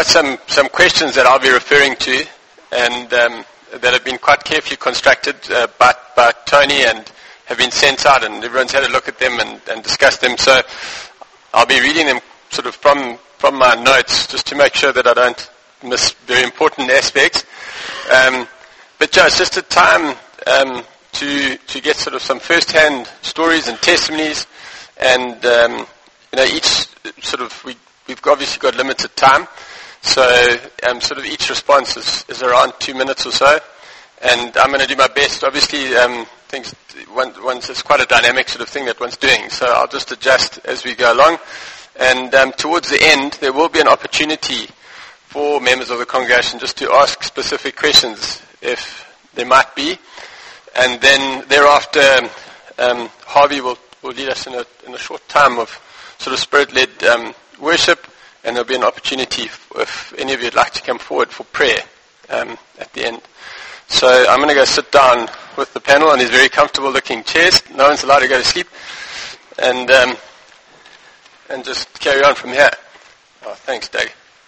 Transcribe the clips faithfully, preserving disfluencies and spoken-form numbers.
got some, some questions that I'll be referring to, and um, that have been quite carefully constructed uh, by, by Tony and have been sent out, and everyone's had a look at them and, and discussed them. So I'll be reading them sort of from, from my notes, just to make sure that I don't miss very important aspects. Um, but Joe, it's just a time um, to to get sort of some first-hand stories and testimonies, and um, you know, each sort of we we've obviously got limited time, so um, sort of each response is, is around two minutes or so, and I'm going to do my best. Obviously, um, things one, one's it's quite a dynamic sort of thing that one's doing, so I'll just adjust as we go along, and um, towards the end there will be an opportunity for members of the congregation just to ask specific questions if there might be. And then thereafter, um, Harvey will, will lead us in a, in a short time of sort of spirit-led um, worship, and there'll be an opportunity if, if any of you would like to come forward for prayer um, at the end. So I'm going to go sit down with the panel on these very comfortable-looking chairs. No one's allowed to go to sleep, and um, and just carry on from here. Oh, thanks, Doug.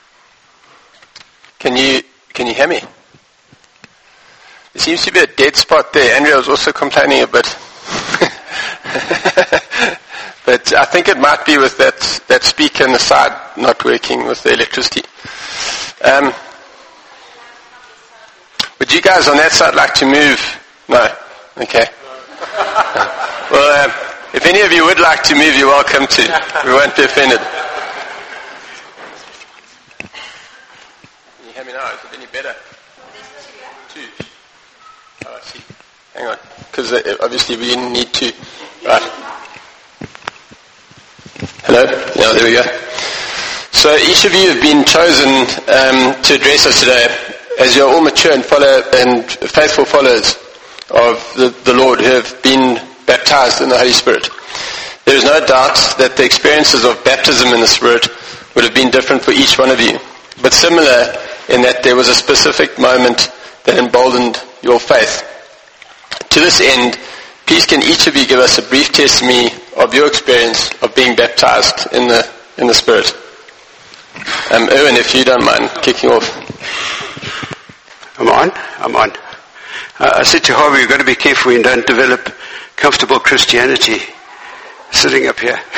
Can you can you hear me? There seems to be a dead spot there. Andrea was also complaining a bit. But I think it might be with that, that speaker on the side not working with the electricity. Um, would you guys on that side like to move? No? Okay. Well, um, if any of you would like to move, you're welcome to. We won't be offended. Can you hear me now? Is it any better? Two. Oh, I see. Hang on. Because uh, obviously we didn't need to. Right. Hello? Yeah, there we go. So each of you have been chosen um, to address us today, as you're all mature and follow and faithful followers of the, the Lord who have been baptized in the Holy Spirit. There is no doubt that the experiences of baptism in the Spirit would have been different for each one of you, but similar in that there was a specific moment that emboldened your faith. To this end, please can each of you give us a brief testimony of your experience of being baptized in the in the Spirit. Um, Erwin, if you don't mind kicking off. I'm on. I'm on. Uh, I said to Harvey, you've got to be careful and don't develop comfortable Christianity sitting up here.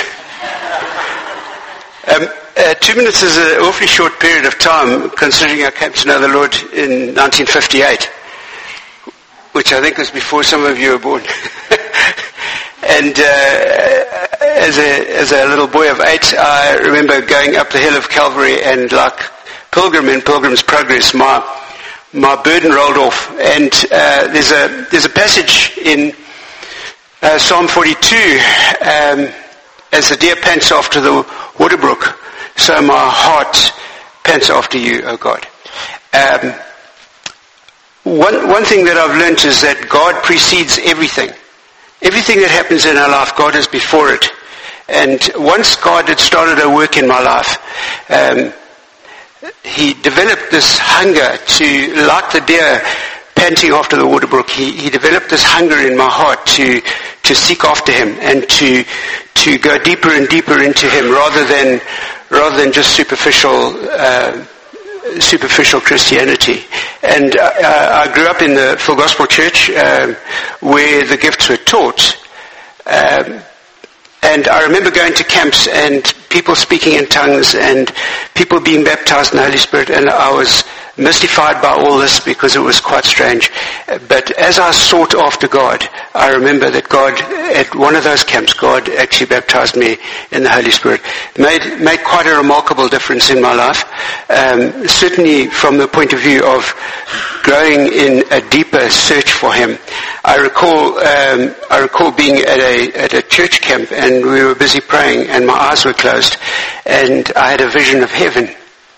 um, uh, two minutes is an awfully short period of time, considering I came to know the Lord in nineteen fifty-eight, which I think was before some of you were born. And uh, as a as a little boy of eight, I remember going up the hill of Calvary, and like Pilgrim in Pilgrim's Progress, my my burden rolled off. And uh, there's a there's a passage in uh, Psalm forty-two, um, as the deer pants after the water brook, so my heart pants after you, O God. Um, one one thing that I've learnt is that God precedes everything. Everything that happens in our life, God is before it. And once God had started a work in my life, um, He developed this hunger to, like the deer panting after the water brook, He, he developed this hunger in my heart to to seek after Him and to to go deeper and deeper into Him, rather than rather than just superficial uh, superficial Christianity. And uh, I grew up in the Full Gospel Church, um, where the gifts were taught. Um, and I remember going to camps and people speaking in tongues and people being baptized in the Holy Spirit, and I was mystified by all this because it was quite strange. But as I sought after God, I remember that God, at one of those camps, God actually baptized me in the Holy Spirit. Made made quite a remarkable difference in my life. Um, certainly from the point of view of growing in a deeper search for Him. I recall um, I recall being at a at a church camp, and we were busy praying, and my eyes were closed, and I had a vision of heaven.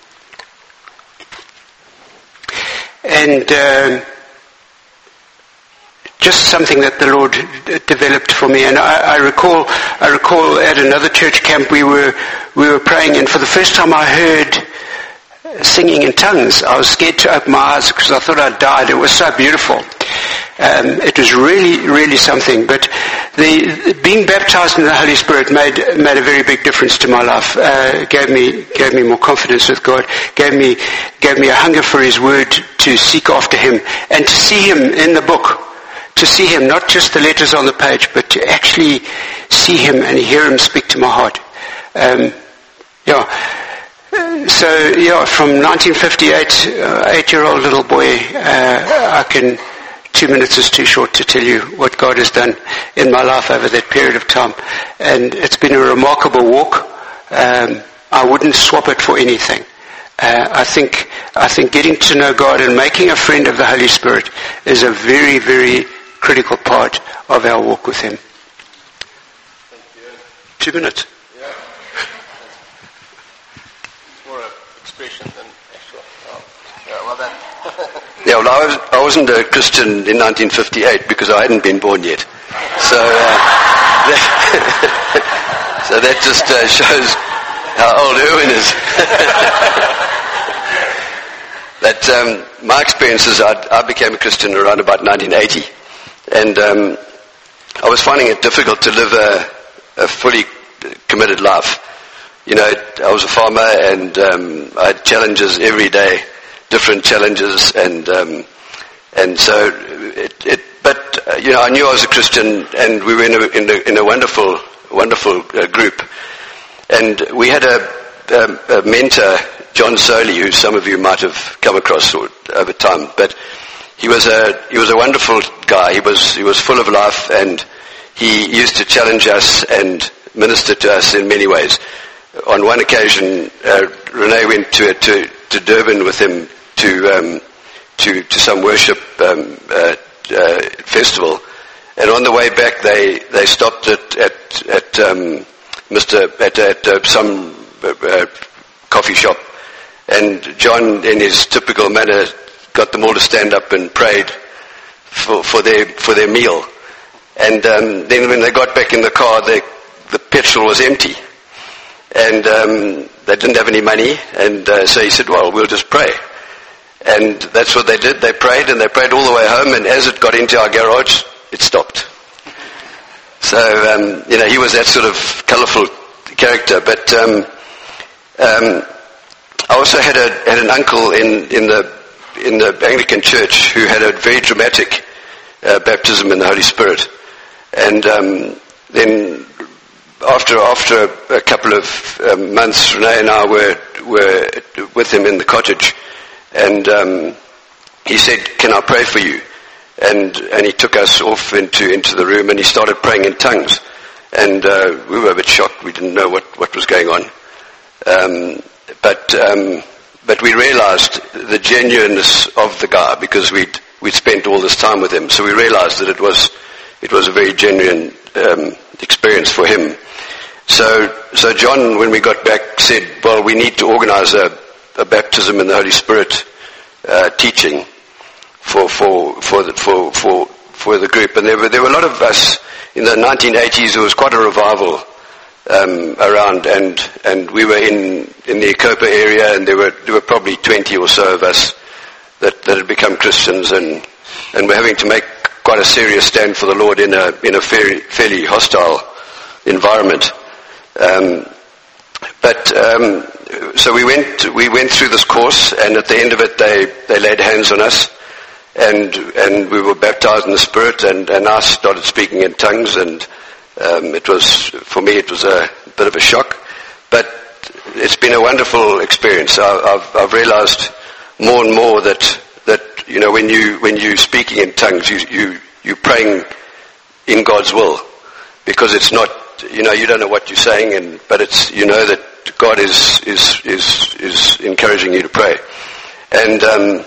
And um, just something that the Lord d- developed for me. And I, I recall, I recall at another church camp we were we were praying, and for the first time I heard singing in tongues. I was scared to open my eyes because I thought I'd died. It was so beautiful. Um, it was really, really something. But the, being baptized in the Holy Spirit made made a very big difference to my life. Uh, gave me gave me more confidence with God. Gave me gave me a hunger for His Word, to seek after Him and to see Him in the book. To see Him, not just the letters on the page, but to actually see Him and hear Him speak to my heart. Um, yeah. So yeah, from nineteen fifty-eight, uh, eight-year-old little boy, uh, I can. Two minutes is too short to tell you what God has done in my life over that period of time. And it's been a remarkable walk. Um, I wouldn't swap it for anything. Uh, I think, I think getting to know God and making a friend of the Holy Spirit is a very, very critical part of our walk with Him. Thank you. Two minutes. Yeah. It's more an expression than actual. Oh. Yeah, well done. Yeah, well, I, was, I wasn't a Christian in nineteen fifty-eight because I hadn't been born yet. So, uh, that, so that just uh, shows how old Erwin is. That um, my experience is I, I became a Christian around about nineteen eighty, and um, I was finding it difficult to live a, a fully committed life. You know, I was a farmer, and um, I had challenges every day. Different challenges, and um, and so it. it but uh, you know, I knew I was a Christian, and we were in a in a, in a wonderful, wonderful uh, group, and we had a, a, a mentor, John Soley, who some of you might have come across over time. But he was a he was a wonderful guy. He was he was full of life, and he used to challenge us and minister to us in many ways. On one occasion, uh, Renee went to to to Durban with him. To, um, to to some worship um, uh, uh, festival, and on the way back they, they stopped at at, at um, Mister at, at uh, some uh, coffee shop, and John, in his typical manner, got them all to stand up and prayed for, for their for their meal, and um, then when they got back in the car, they, the petrol was empty, and um, they didn't have any money, and uh, so he said, "Well, we'll just pray." And that's what they did. They prayed, and they prayed all the way home, and as it got into our garage, it stopped. So, um, you know, he was that sort of colourful character. But um, um, I also had a had an uncle in, in the in the Anglican Church who had a very dramatic uh, baptism in the Holy Spirit. And um, then after after a, a couple of um, months, Renee and I were were with him in the cottage. And um, he said, "Can I pray for you?" And and he took us off into into the room, and he started praying in tongues. And uh, we were a bit shocked. We didn't know what, what was going on. Um, but um, but we realized the genuineness of the guy because we'd we'd spent all this time with him. So we realized that it was it was a very genuine um, experience for him. So so John, when we got back, said, "Well, we need to organize a." a baptism in the Holy Spirit uh, teaching for for for the, for for for the group." And there were there were a lot of us in the nineteen eighties. There was quite a revival um, around, and and we were in in the Ekopa area, and there were there were probably twenty or so of us that that had become Christians, and and were having to make quite a serious stand for the Lord in a in a fairly fairly hostile environment. Um, but um, So we went we went through this course, and at the end of it, they, they laid hands on us, and and we were baptized in the Spirit, and, and I started speaking in tongues, and um, it was for me it was a bit of a shock, but it's been a wonderful experience. I, I've I've realized more and more that that you know when you when you speaking in tongues, you you you praying in God's will, because it's not you know you don't know what you're saying, and but it's you know that God is is is is encouraging you to pray, and um,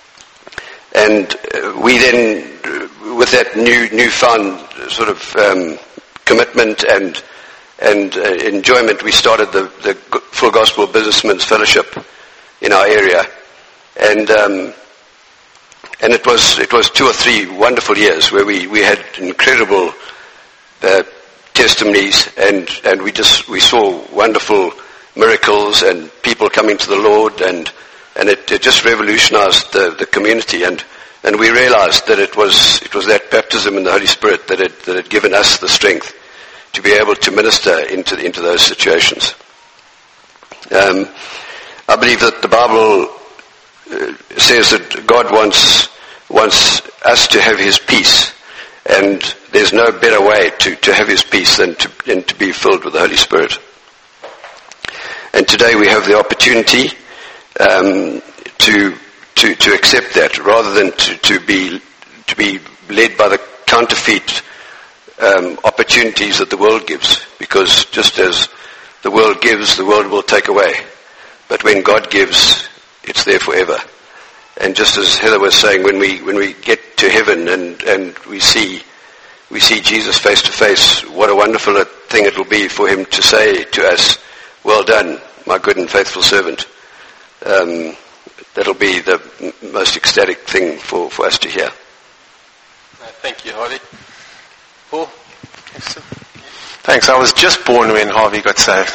and we then, with that new newfound sort of um, commitment and and uh, enjoyment, we started the the Full Gospel Businessmen's Fellowship in our area, and um, and it was it was two or three wonderful years where we we had incredible uh, testimonies, and and we just we saw wonderful miracles and people coming to the Lord, and and it, it just revolutionized the, the community, and And we realized that it was it was that baptism in the Holy Spirit that had, that had given us the strength to be able to minister into into those situations. Um, I believe that the Bible uh, says that God wants wants us to have His peace, and there's no better way to, to have His peace than to, than to be filled with the Holy Spirit. And today we have the opportunity um, to to to accept that, rather than to, to be to be led by the counterfeit um, opportunities that the world gives. Because just as the world gives, the world will take away. But when God gives, it's there forever. And just as Heather was saying, when we when we get to heaven and, and we see we see Jesus face to face, what a wonderful thing it will be for Him to say to us, "Well done, my good and faithful servant." Um, that'll be the m- most ecstatic thing for, for us to hear. Thank you, Harvey. Paul? Thanks. I was just born when Harvey got saved.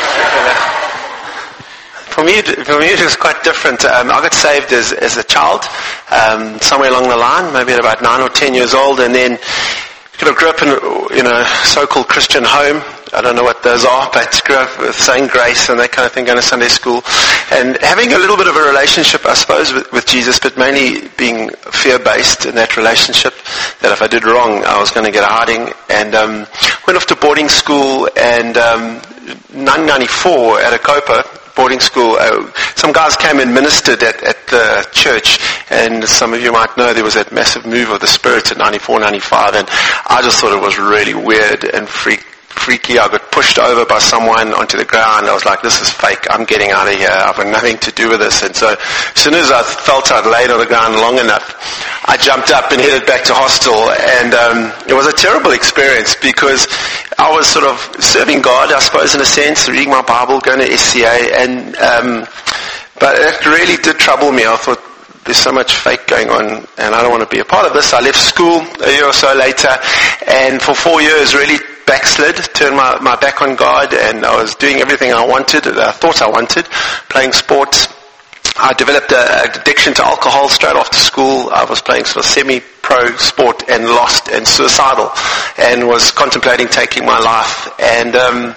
For me, for me it was quite different. Um, I got saved as, as a child, um, somewhere along the line, maybe at about nine or ten years old, and then kind of grew up in, in a so-called Christian home. I don't know what those are, but grew up with saying grace and that kind of thing, going to Sunday school, and having a little bit of a relationship, I suppose, with, with Jesus, but mainly being fear-based in that relationship, that if I did wrong, I was going to get a hiding. And um, went off to boarding school, and um, nineteen ninety-four at a Copa boarding school, uh, some guys came and ministered at, at the church, and some of you might know there was that massive move of the Spirit in ninety-four, ninety-five, and I just thought it was really weird and freak, freaky. I got pushed over by someone onto the ground. I was like, this is fake. I'm getting out of here. I've got nothing to do with this. And so as soon as I felt I'd laid on the ground long enough, I jumped up and headed back to hostel. And um, it was a terrible experience because I was sort of serving God, I suppose, in a sense, reading my Bible, going to S C A. And um, but it really did trouble me. I thought, there's so much fake going on, and I don't want to be a part of this. I left school a year or so later, and for four years really backslid, turned my, my back on God, and I was doing everything I wanted, that I thought I wanted, playing sports. I developed an addiction to alcohol straight after school. I was playing sort of semi-pro sport and lost and suicidal, and was contemplating taking my life. And um,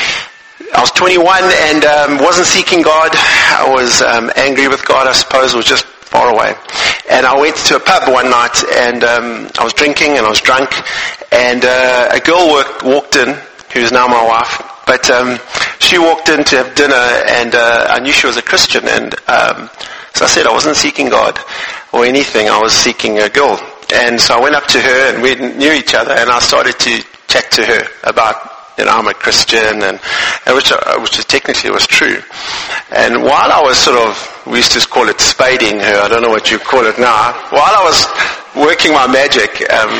I was twenty-one and um, wasn't seeking God. I was um, angry with God, I suppose, was just far away. And I went to a pub one night, and um, I was drinking and I was drunk, and uh, a girl work, walked in, who's now my wife, but um, she walked in to have dinner, and uh, I knew she was a Christian, and um, so I said I wasn't seeking God or anything, I was seeking a girl. And so I went up to her, and we knew each other, and I started to chat to her about, you know, I'm a Christian, and, and which, uh, which is technically was true. And while I was sort of, we used to call it spading her, I don't know what you call it now, while I was working my magic, um,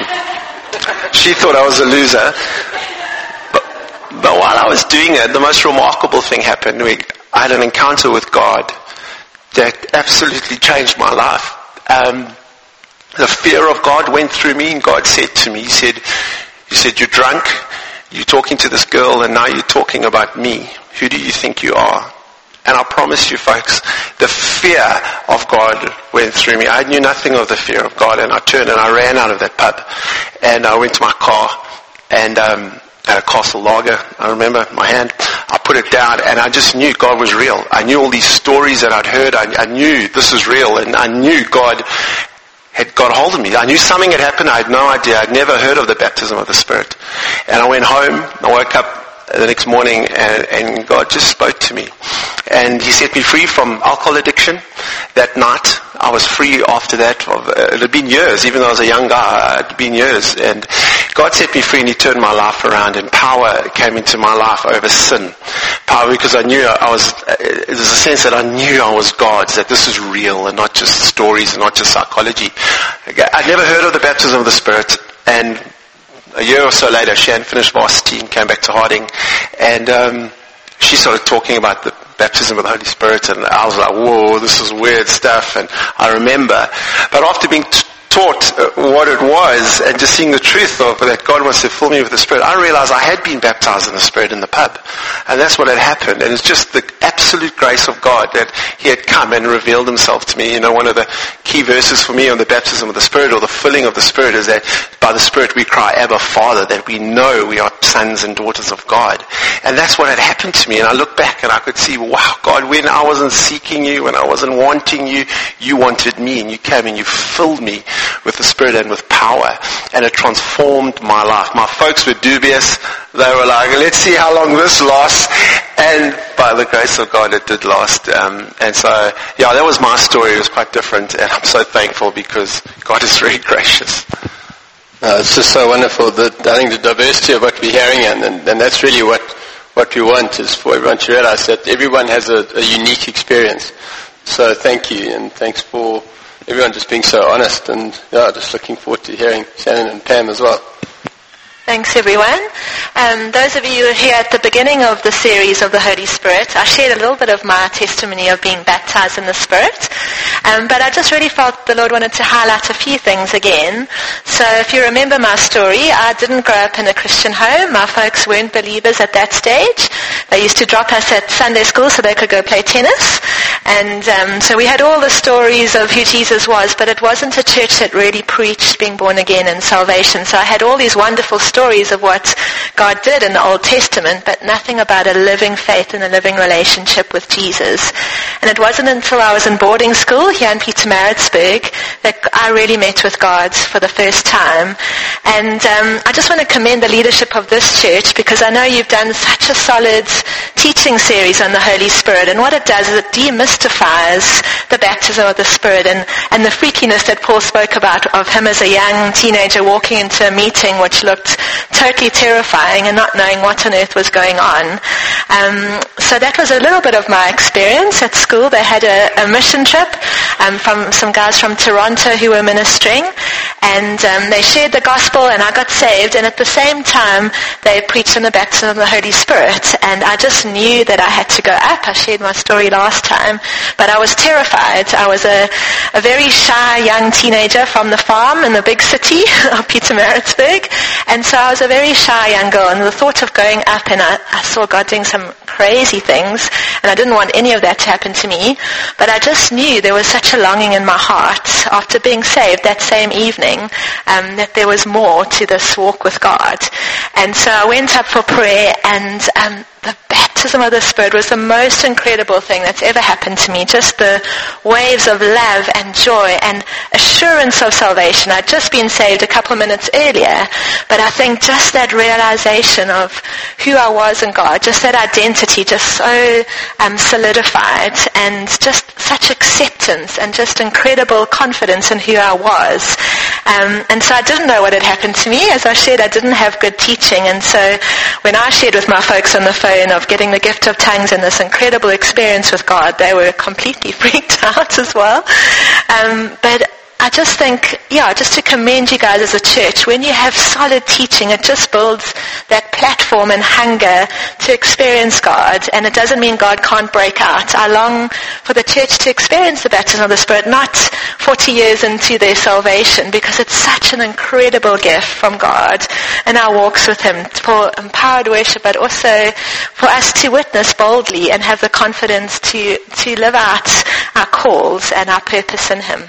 she thought I was a loser. But, but while I was doing it, the most remarkable thing happened. We, I had an encounter with God that absolutely changed my life. Um, the fear of God went through me, and God said to me, He said, He said, you're drunk, you're talking to this girl, and now you're talking about me. Who do you think you are? And I promise you, folks, the fear of God went through me. I knew nothing of the fear of God, and I turned and I ran out of that pub, and I went to my car, and um, at a Castle Lager, I remember my hand, I put it down, and I just knew God was real. I knew all these stories that I'd heard. I, I knew this was real, and I knew God had got hold of me. I knew something had happened. I had no idea. I'd never heard of the baptism of the Spirit. And I went home. I woke up the next morning, and, and God just spoke to me. And He set me free from alcohol addiction that night. I was free after that. It had been years, even though I was a young guy, it had been years. And God set me free, and He turned my life around, and power came into my life over sin. Power because I knew I was, there's a sense that I knew I was God's, that this is real and not just stories and not just psychology. I'd never heard of the baptism of the Spirit, and a year or so later, Shan finished varsity and came back to Harding, and um, she started talking about the baptism of the Holy Spirit, and I was like, whoa, this is weird stuff. And I remember, but after being t- taught uh, what it was, and just seeing the truth of that God wants to fill me with the Spirit, I realized I had been baptized in the Spirit in the pub. And that's what had happened. And it's just the absolute grace of God that He had come and revealed Himself to me. You know, one of the key verses for me on the baptism of the Spirit, or the filling of the Spirit, is that by the Spirit we cry, Abba, Father, that we know we are sons and daughters of God. And that's what had happened to me. And I look back and I could see, wow, God, when I wasn't seeking you, when I wasn't wanting you, you wanted me, and you came and you filled me with the Spirit and with power, and it transformed my life. My folks were dubious. They were like, let's see how long this lasts, and by the grace of God it did last. Um, and so, yeah, that was my story. It was quite different, and I'm so thankful because God is very gracious. Uh, it's just so wonderful, that I think the diversity of what we're hearing, and, and, and that's really what, what we want, is for everyone to realize that everyone has a, a unique experience. So thank you, and thanks for everyone just being so honest, and yeah, just looking forward to hearing Shannon and Pam as well. Thanks, everyone. Um, those of you who were here at the beginning of the series of the Holy Spirit, I shared a little bit of my testimony of being baptized in the Spirit, um, but I just really felt the Lord wanted to highlight a few things again. So if you remember my story, I didn't grow up in a Christian home. My folks weren't believers at that stage. They used to drop us at Sunday school so they could go play tennis. And um, so we had all the stories of who Jesus was, but it wasn't a church that really preached being born again and salvation. So I had all these wonderful stories of what God did in the Old Testament, but nothing about a living faith and a living relationship with Jesus. And it wasn't until I was in boarding school here in Pietermaritzburg that I really met with God for the first time. And um, I just want to commend the leadership of this church, because I know you've done such a solid teaching series on the Holy Spirit. And what it does is it demystifies the baptism of the Spirit, and, and the freakiness that Paul spoke about of him as a young teenager walking into a meeting which looked totally terrifying and not knowing what on earth was going on. Um, so that was a little bit of my experience at school. They had a, a mission trip um, from some guys from Toronto who were ministering, and um, they shared the gospel, and I got saved, and at the same time they preached on the baptism of the Holy Spirit, and I just knew that I had to go up. I shared my story last time, but I was terrified. I was a, a very shy young teenager from the farm in the big city of Pietermaritzburg, and so I was a very shy young girl, and the thought of going up, and I, I saw God doing some crazy things, and I didn't want any of that to happen to me, but I just knew there was such a longing in my heart after being saved that same evening, um, that there was more to this walk with God. And so I went up for prayer, and um, the baptism of the Spirit was the most incredible thing that's ever happened to me. Just the waves of love and joy and assurance of salvation. I'd just been saved a couple of minutes earlier, but I think just that realization of who I was in God, just that identity, just so um, solidified, and just such acceptance and just incredible confidence in who I was. Um, and so I didn't know what had happened to me. As I shared, I didn't have good teaching, and so when I shared with my folks on the phone of getting the gift of tongues and this incredible experience with God, they were completely freaked out as well. Um, but I just think, yeah, just to commend you guys as a church, when you have solid teaching, it just builds that platform and hunger to experience God, and it doesn't mean God can't break out. I long for the church to experience the baptism of the Spirit, not forty years into their salvation, because it's such an incredible gift from God in our walks with Him for empowered worship, but also for us to witness boldly and have the confidence to, to live out our calls and our purpose in Him.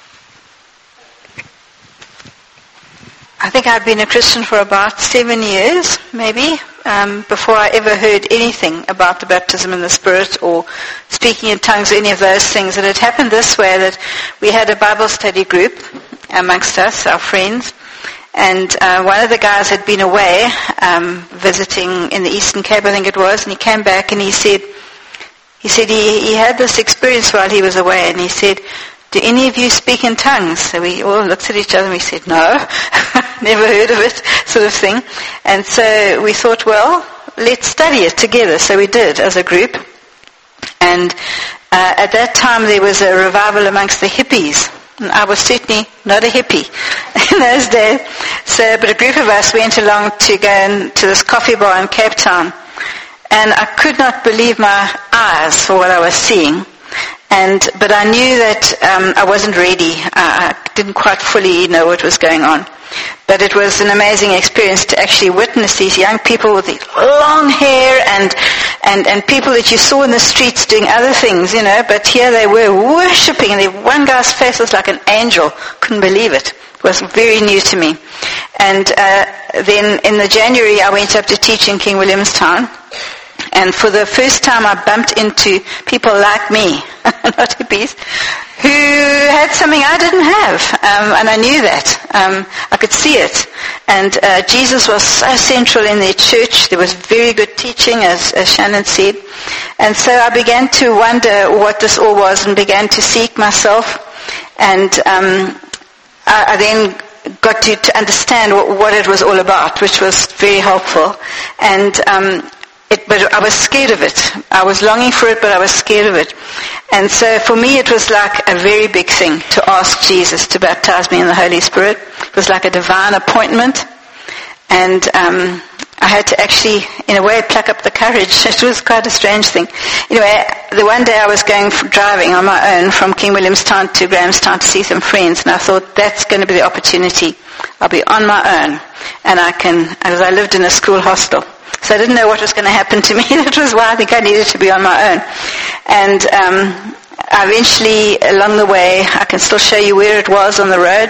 I think I'd been a Christian for about seven years, maybe, um, before I ever heard anything about the baptism in the Spirit or speaking in tongues or any of those things. And it happened this way, that we had a Bible study group amongst us, our friends, and uh, one of the guys had been away um, visiting in the Eastern Cape, I think it was, and he came back and he said, he said he, he had this experience while he was away, and he said, "Do any of you speak in tongues?" So we all looked at each other and we said, "No, never heard of it," sort of thing. And so we thought, well, let's study it together. So we did as a group. And uh, at that time there was a revival amongst the hippies. And I was certainly not a hippie in those days. So, but a group of us went along to go in, to this coffee bar in Cape Town. And I could not believe my eyes for what I was seeing. And, but I knew that um, I wasn't ready. I, I didn't quite fully know what was going on. But it was an amazing experience to actually witness these young people with the long hair and, and, and people that you saw in the streets doing other things, you know, but here they were worshipping, and the one guy's face was like an angel. Couldn't believe it. It was very new to me. And uh, then in the January I went up to teach in King Williamstown. And for the first time I bumped into people like me, not hippies, who had something I didn't have. Um, and I knew that. Um, I could see it. And uh, Jesus was so central in their church. There was very good teaching, as, as Shannon said. And so I began to wonder what this all was and began to seek myself. And um, I, I then got to, to understand what, what it was all about, which was very helpful. And um, It, but I was scared of it. I was longing for it, but I was scared of it. And so for me it was like a very big thing to ask Jesus to baptize me in the Holy Spirit. It was like a divine appointment. And um, I had to actually, in a way, pluck up the courage. It was quite a strange thing. Anyway, the one day I was going for driving on my own from King Williamstown to Grahamstown to see some friends, and I thought that's going to be the opportunity. I'll be on my own. And I can, as I lived in a school hostel. So I didn't know what was going to happen to me. That was why I think I needed to be on my own. And um, I eventually, along the way, I can still show you where it was on the road.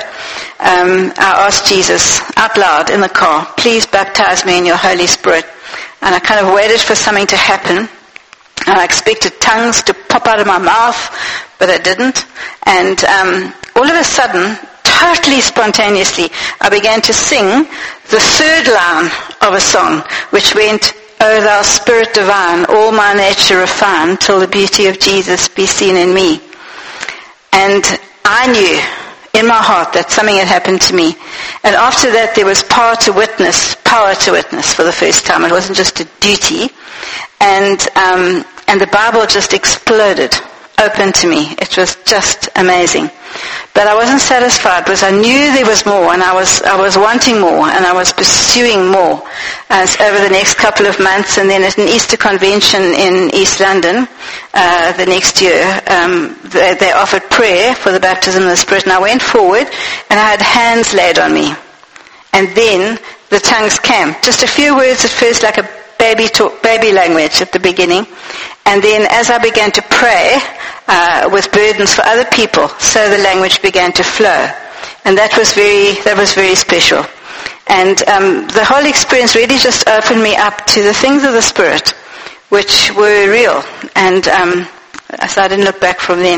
Um, I asked Jesus out loud in the car, please baptize me in your Holy Spirit. And I kind of waited for something to happen. And I expected tongues to pop out of my mouth, but it didn't. And um, all of a sudden, totally spontaneously, I began to sing the third line of a song, which went, O thou Spirit divine, all my nature refine, till the beauty of Jesus be seen in me. And I knew in my heart that something had happened to me. And after that there was power to witness, power to witness for the first time. It wasn't just a duty. And, um, and the Bible just exploded open to me. It was just amazing. But I wasn't satisfied because I knew there was more, and I was I was wanting more, and I was pursuing more as over the next couple of months. And then at an Easter convention in East London uh, the next year, um, they, they offered prayer for the baptism of the Spirit, and I went forward and I had hands laid on me. And then the tongues came. Just a few words at first, like a baby talk, baby language at the beginning. And then as I began to pray uh, with burdens for other people, so the language began to flow. And that was very, that was very special. And um, the whole experience really just opened me up to the things of the Spirit, which were real. And um, so I didn't look back from then.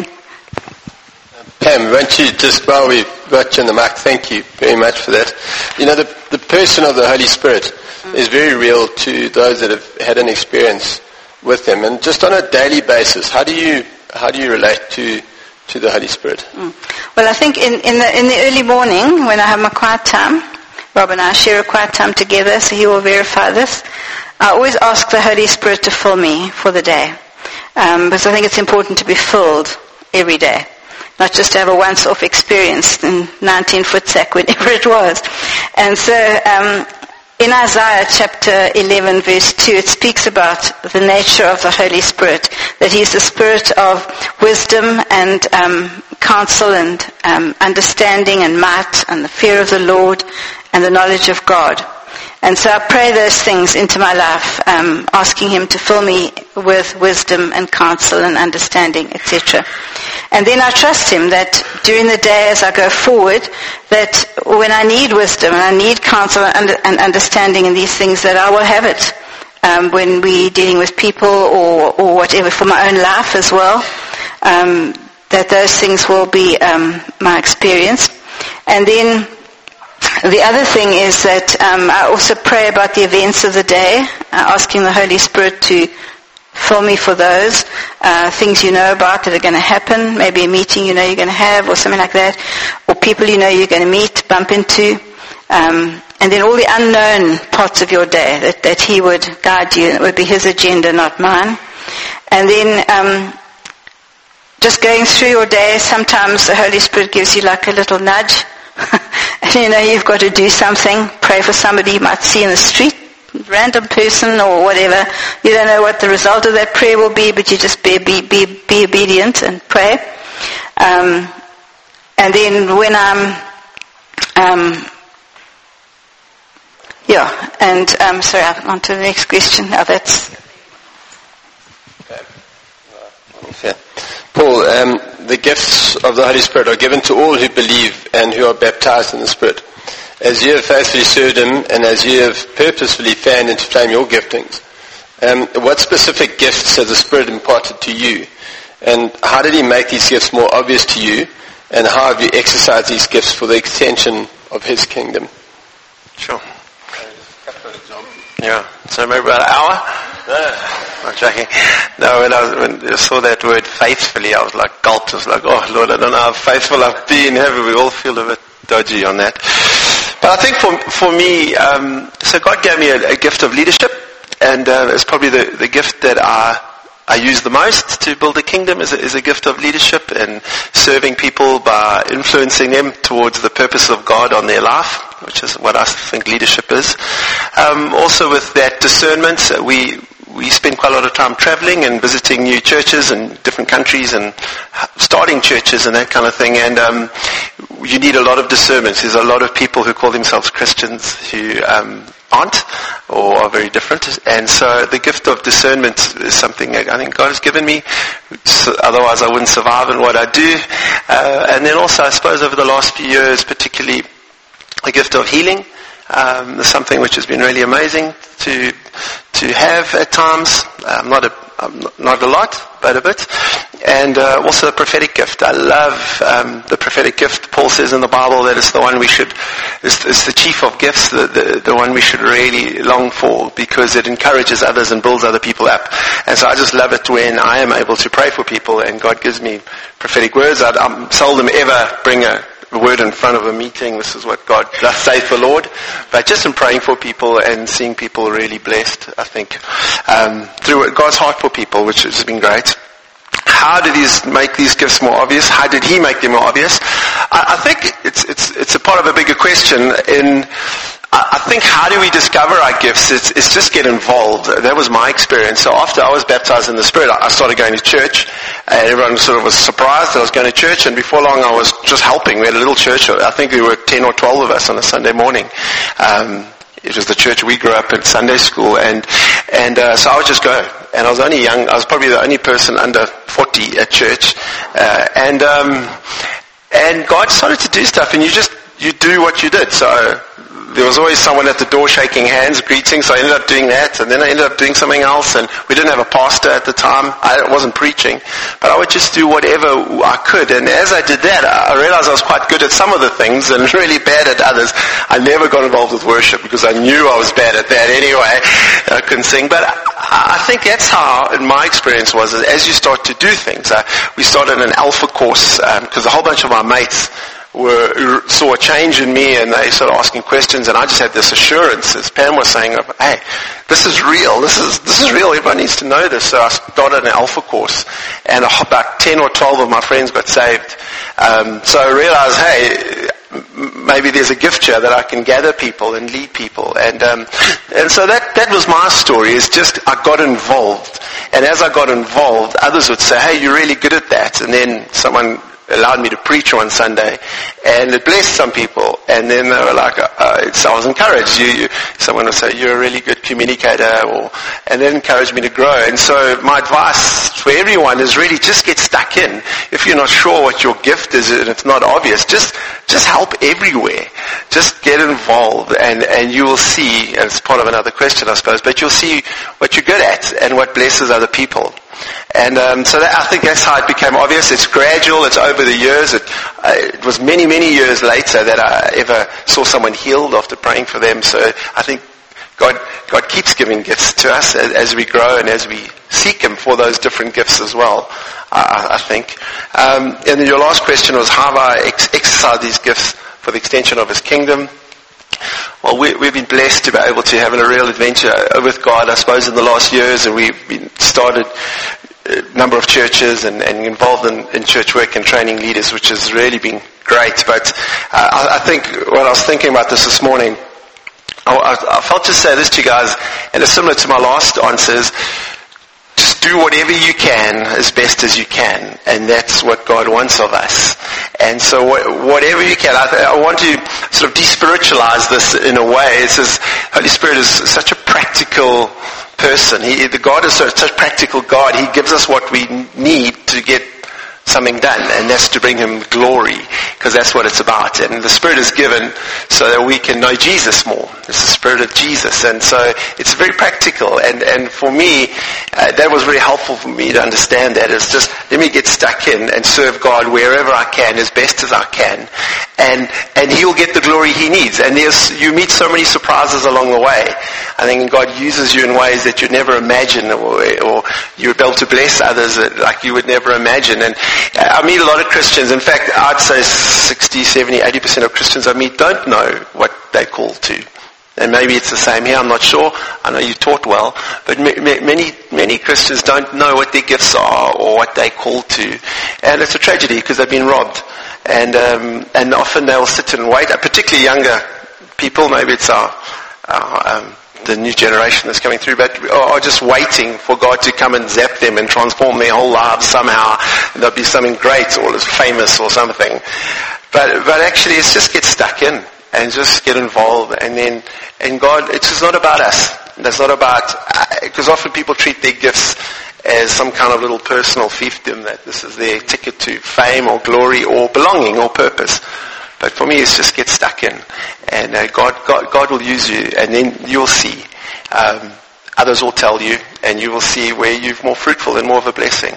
Pam, won't you just, while we've got you in the mic, thank you very much for that. You know, the, the person of the Holy Spirit mm. is very real to those that have had an experience with them. And just on a daily basis, how do you how do you relate to to the Holy Spirit? Mm. Well, I think in, in the in the early morning when I have my quiet time, Rob and I share a quiet time together, so he will verify this. I always ask the Holy Spirit to fill me for the day, um, because I think it's important to be filled every day, not just to have a once-off experience in nineteen Footsack, whenever it was. And so um, in Isaiah chapter eleven verse two, it speaks about the nature of the Holy Spirit, that he's the spirit of wisdom and um, counsel and um, understanding and might and the fear of the Lord and the knowledge of God. And so I pray those things into my life, um, asking him to fill me with wisdom and counsel and understanding, et cetera. And then I trust him that during the day as I go forward, that when I need wisdom and I need counsel and understanding in these things, that I will have it um, when we're dealing with people or, or whatever, for my own life as well, um, that those things will be um, my experience. And then the other thing is that um, I also pray about the events of the day, uh, asking the Holy Spirit to fill me for those uh, things you know about that are going to happen, maybe a meeting you know you're going to have or something like that, or people you know you're going to meet, bump into, um, and then all the unknown parts of your day, that, that he would guide you. It would be his agenda, not mine. And then um, just going through your day, sometimes the Holy Spirit gives you like a little nudge. And you know you've got to do something, pray for somebody you might see in the street, random person or whatever. You don't know what the result of that prayer will be, but you just be, be, be, be obedient and pray. Um, and then when I'm, um, yeah, and um, sorry, on to the next question. Oh, that's... Okay. Paul, um, the gifts of the Holy Spirit are given to all who believe and who are baptized in the Spirit. As you have faithfully served Him and as you have purposefully fanned into flame your giftings, um, what specific gifts has the Spirit imparted to you? And how did He make these gifts more obvious to you? And how have you exercised these gifts for the extension of His kingdom? Sure. Yeah, so maybe about an hour? No, I'm joking. No, when I, was, when I saw that word faithfully, I was like gulped. I was like, oh Lord, I don't know how faithful I've been. Have we all feel a bit dodgy on that? But I think for for me, um, so God gave me a, a gift of leadership, and uh, it's probably the, the gift that I I use the most to build a kingdom is a, is a gift of leadership and serving people by influencing them towards the purpose of God on their life, which is what I think leadership is. Um, also with that discernment, we we spend quite a lot of time traveling and visiting new churches in different countries and starting churches and that kind of thing. And um, you need a lot of discernment. There's a lot of people who call themselves Christians who um, aren't or are very different. And so the gift of discernment is something that I think God has given me. So otherwise I wouldn't survive in what I do. Uh, and then also I suppose over the last few years, particularly the gift of healing. Um, is something which has been really amazing to to have at times. Um, not a um, not a lot, but a bit. And uh, also the prophetic gift. I love um, the prophetic gift. Paul says in the Bible that it's the one we should, it's, it's the chief of gifts, the, the, the one we should really long for because it encourages others and builds other people up. And so I just love it when I am able to pray for people and God gives me prophetic words. I I'm seldom ever bring a a word in front of a meeting. This is what God does say for Lord. But just in praying for people and seeing people really blessed, I think, um, through God's heart for people, which has been great. How did He make these gifts more obvious? How did He make them more obvious? I, I think it's it's it's a part of a bigger question. In I think how do we discover our gifts? It's, it's just get involved. That was my experience. So after I was baptized in the Spirit, I started going to church. And everyone sort of was surprised that I was going to church. And before long, I was just helping. We had a little church. I think there were ten or twelve of us on a Sunday morning. Um, it was the church we grew up in, Sunday school. And and uh, so I would just go. And I was only young. I was probably the only person under forty at church. Uh, and um, and God started to do stuff. And you just, you do what you did. So there was always someone at the door shaking hands, greeting, so I ended up doing that, and then I ended up doing something else, and we didn't have a pastor at the time. I wasn't preaching, but I would just do whatever I could, and as I did that, I realized I was quite good at some of the things and really bad at others. I never got involved with worship because I knew I was bad at that anyway. I couldn't sing, but I think that's how, in my experience, was as you start to do things. Uh, we started an Alpha course, because um, a whole bunch of my mates were saw a change in me and they started asking questions and I just had this assurance, as Pam was saying, of, hey, this is real, this is this is real, everyone needs to know this. So I started an Alpha course and about ten or twelve of my friends got saved. Um, so I realized, hey, maybe there's a gift here that I can gather people and lead people. And um, and so that, that was my story, is just I got involved. And as I got involved, others would say, hey, you're really good at that. And then someone allowed me to preach one Sunday, and it blessed some people. And then they were like, uh, it's, I was encouraged. You, you, someone would say, you're a really good communicator, or, and that encouraged me to grow. And so my advice for everyone is really just get stuck in. If you're not sure what your gift is and it's not obvious, just just help everywhere. Just get involved, and, and you will see, and it's part of another question, I suppose, but you'll see what you're good at and what blesses other people. And um, so that, I think that's how it became obvious. It's gradual. It's over the years. It, uh, it was many, many years later that I ever saw someone healed after praying for them. So I think God, God keeps giving gifts to us as, as we grow and as we seek Him for those different gifts as well, I, I think. Um, and then your last question was, how have I ex- exercised these gifts for the extension of His kingdom? Well, we, we've been blessed to be able to have a real adventure with God, I suppose, in the last years, and we've been started a number of churches and, and involved in, in church work and training leaders, which has really been great. But uh, I, I think when I was thinking about this this morning, I, I, I felt to say this to you guys, and it's similar to my last answers. Just do whatever you can as best as you can, and that's what God wants of us. And so wh- whatever you can, I, th- I want to sort of de-spiritualize this in a way. It says Holy Spirit is such a practical person. He, the God is such a practical God. He gives us what we need to get something done, and that's to bring Him glory, because that's what it's about. And the Spirit is given so that we can know Jesus more. It's the Spirit of Jesus, and so it's very practical. And and for me, uh, that was very helpful for me to understand that. It's just, let me get stuck in and serve God wherever I can, as best as I can, and and He'll get the glory He needs. And there's, you meet so many surprises along the way. I think God uses you in ways that you'd never imagine, or, or you'd be able to bless others like you would never imagine. And I meet a lot of Christians. In fact, I'd say sixty, seventy, eighty percent of Christians I meet don't know what they're called to. And maybe it's the same here, I'm not sure. I know you taught well. But many, many Christians don't know what their gifts are or what they're called to. And it's a tragedy because they've been robbed. And um, and often they'll sit and wait, particularly younger people. Maybe it's our, our um, the new generation that's coming through, but are just waiting for God to come and zap them and transform their whole lives somehow. And there'll be something great or famous or something. But but actually, it's just get stuck in and just get involved. And then, and God, it's just not about us. It's not about, because often people treat their gifts as some kind of little personal fiefdom, that this is their ticket to fame or glory or belonging or purpose. But for me, it's just get stuck in. And uh, God, God, God will use you, and then you'll see. Um, others will tell you, and you will see where you're more fruitful and more of a blessing.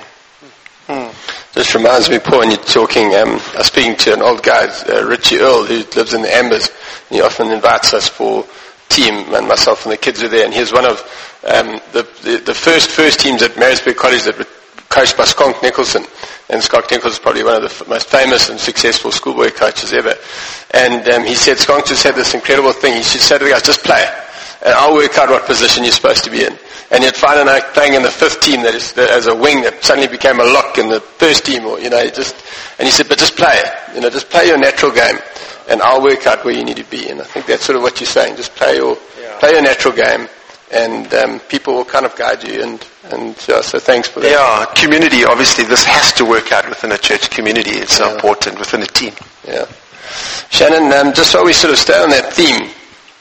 Hmm. Just reminds me, Paul, when you're talking, um, I was speaking to an old guy, uh, Richie Earl, who lives in the Ambers. And he often invites us for team, and myself and the kids are there. And he's one of um, the, the the first first teams at Maritzburg College that were coached by Skonk Nicholson. And Skonk Nicholson is probably one of the f- most famous and successful schoolboy coaches ever. And um, he said, Skonk just had this incredible thing. He should say to the guys, just play. And I'll work out what position you're supposed to be in. And you'd find an out playing in the fifth team that is the, as a wing that suddenly became a lock in the first team, or, you know, just, and he said, but just play. You know, just play your natural game, and I'll work out where you need to be. And I think that's sort of what you're saying. Just play your, yeah. play your natural game, and um, people will kind of guide you. And, and yeah, so thanks for that. Yeah, community, obviously, this has to work out within a church community. It's so yeah. important within a team. Yeah. Shannon, um, just so we sort of stay on that theme,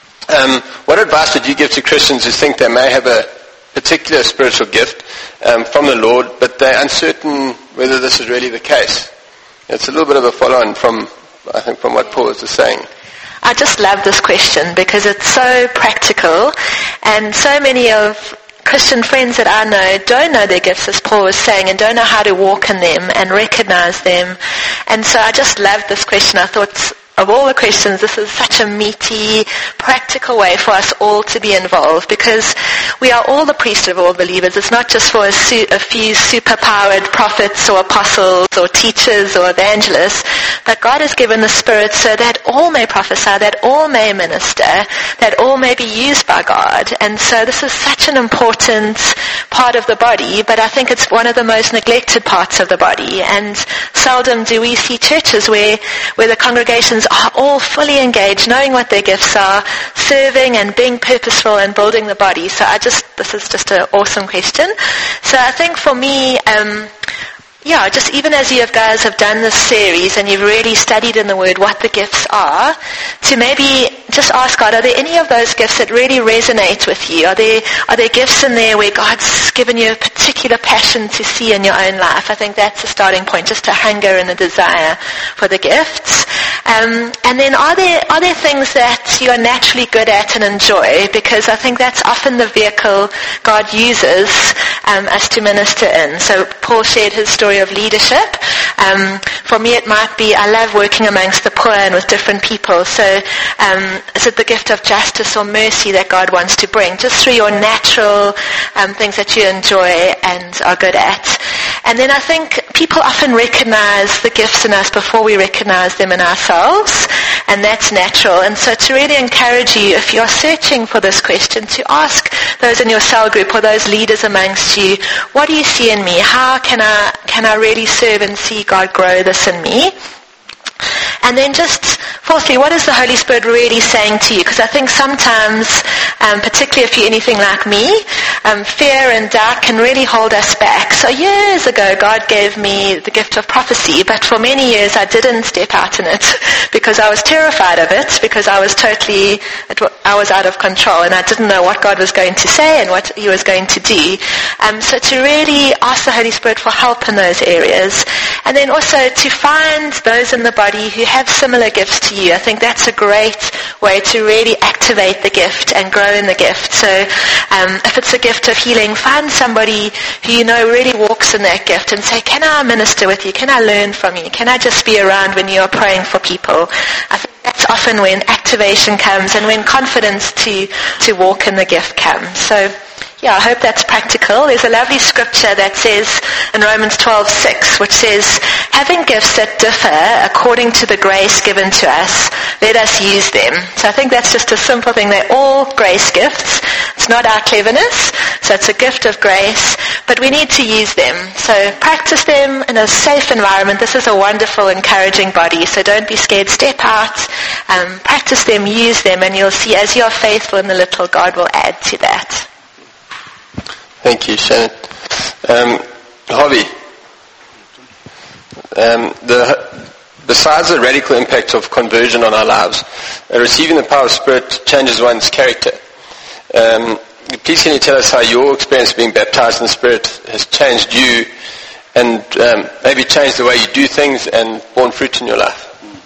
um, what advice would you give to Christians who think they may have a particular spiritual gift um, from the Lord, but they're uncertain whether this is really the case? It's a little bit of a follow-on from, I think, from what Paul was just saying. I just love this question because it's so practical, and so many of Christian friends that I know don't know their gifts, as Paul was saying, and don't know how to walk in them and recognize them. And so I just love this question. I thought, of all the questions, this is such a meaty, practical way for us all to be involved, because we are all the priesthood of all believers. It's not just for a, su- a few super-powered prophets or apostles or teachers or evangelists, but God has given the Spirit so that all may prophesy, that all may minister, that all may be used by God. And so this is such an important part of the body, but I think it's one of the most neglected parts of the body. And seldom do we see churches where, where the congregations are all fully engaged, knowing what their gifts are, serving and being purposeful and building the body. So I just, this is just an awesome question. So I think for me, um, yeah, just even as you guys have done this series and you've really studied in the Word what the gifts are, to maybe just ask God, are there any of those gifts that really resonate with you? Are there are there gifts in there where God's given you a particular passion to see in your own life? I think that's a starting point, just a hunger and a desire for the gifts. Um, and then are there are there things that you are naturally good at and enjoy? Because I think that's often the vehicle God uses um, us to minister in. So Paul shared his story of leadership. Um, for me, it might be I love working amongst the poor and with different people. So um, is it the gift of justice or mercy that God wants to bring, just through your natural um, things that you enjoy and are good at? And then I think people often recognize the gifts in us before we recognize them in ourselves, and that's natural. And so to really encourage you, if you're searching for this question, to ask those in your cell group or those leaders amongst you, what do you see in me? How can I can I really serve and see God grow this in me? And then just fourthly, what is the Holy Spirit really saying to you? Because I think sometimes, um, particularly if you're anything like me, um, fear and doubt can really hold us back. So years ago, God gave me the gift of prophecy, but for many years I didn't step out in it because I was terrified of it, because I was totally, I was out of control and I didn't know what God was going to say and what He was going to do. Um, so to really ask the Holy Spirit for help in those areas. And then also to find those in the body who have similar gifts to you. I think that's a great way to really activate the gift and grow in the gift. So um, if it's a gift of healing, find somebody who you know really walks in that gift and say, can I minister with you? Can I learn from you? Can I just be around when you are praying for people? I think that's often when activation comes and when confidence to, to walk in the gift comes. So yeah, I hope that's practical. There's a lovely scripture that says in Romans twelve six, which says, having gifts that differ according to the grace given to us, let us use them. So I think that's just a simple thing. They're all grace gifts. It's not our cleverness. So it's a gift of grace, but we need to use them. So practice them in a safe environment. This is a wonderful, encouraging body. So don't be scared. Step out, um, practice them, use them, and you'll see as you're faithful in the little, God will add to that. Thank you, Shannon. Um, Harvey, um, the, besides the radical impact of conversion on our lives, uh, receiving the power of Spirit changes one's character. Um, please can you tell us how your experience of being baptized in the Spirit has changed you and um, maybe changed the way you do things and borne fruit in your life?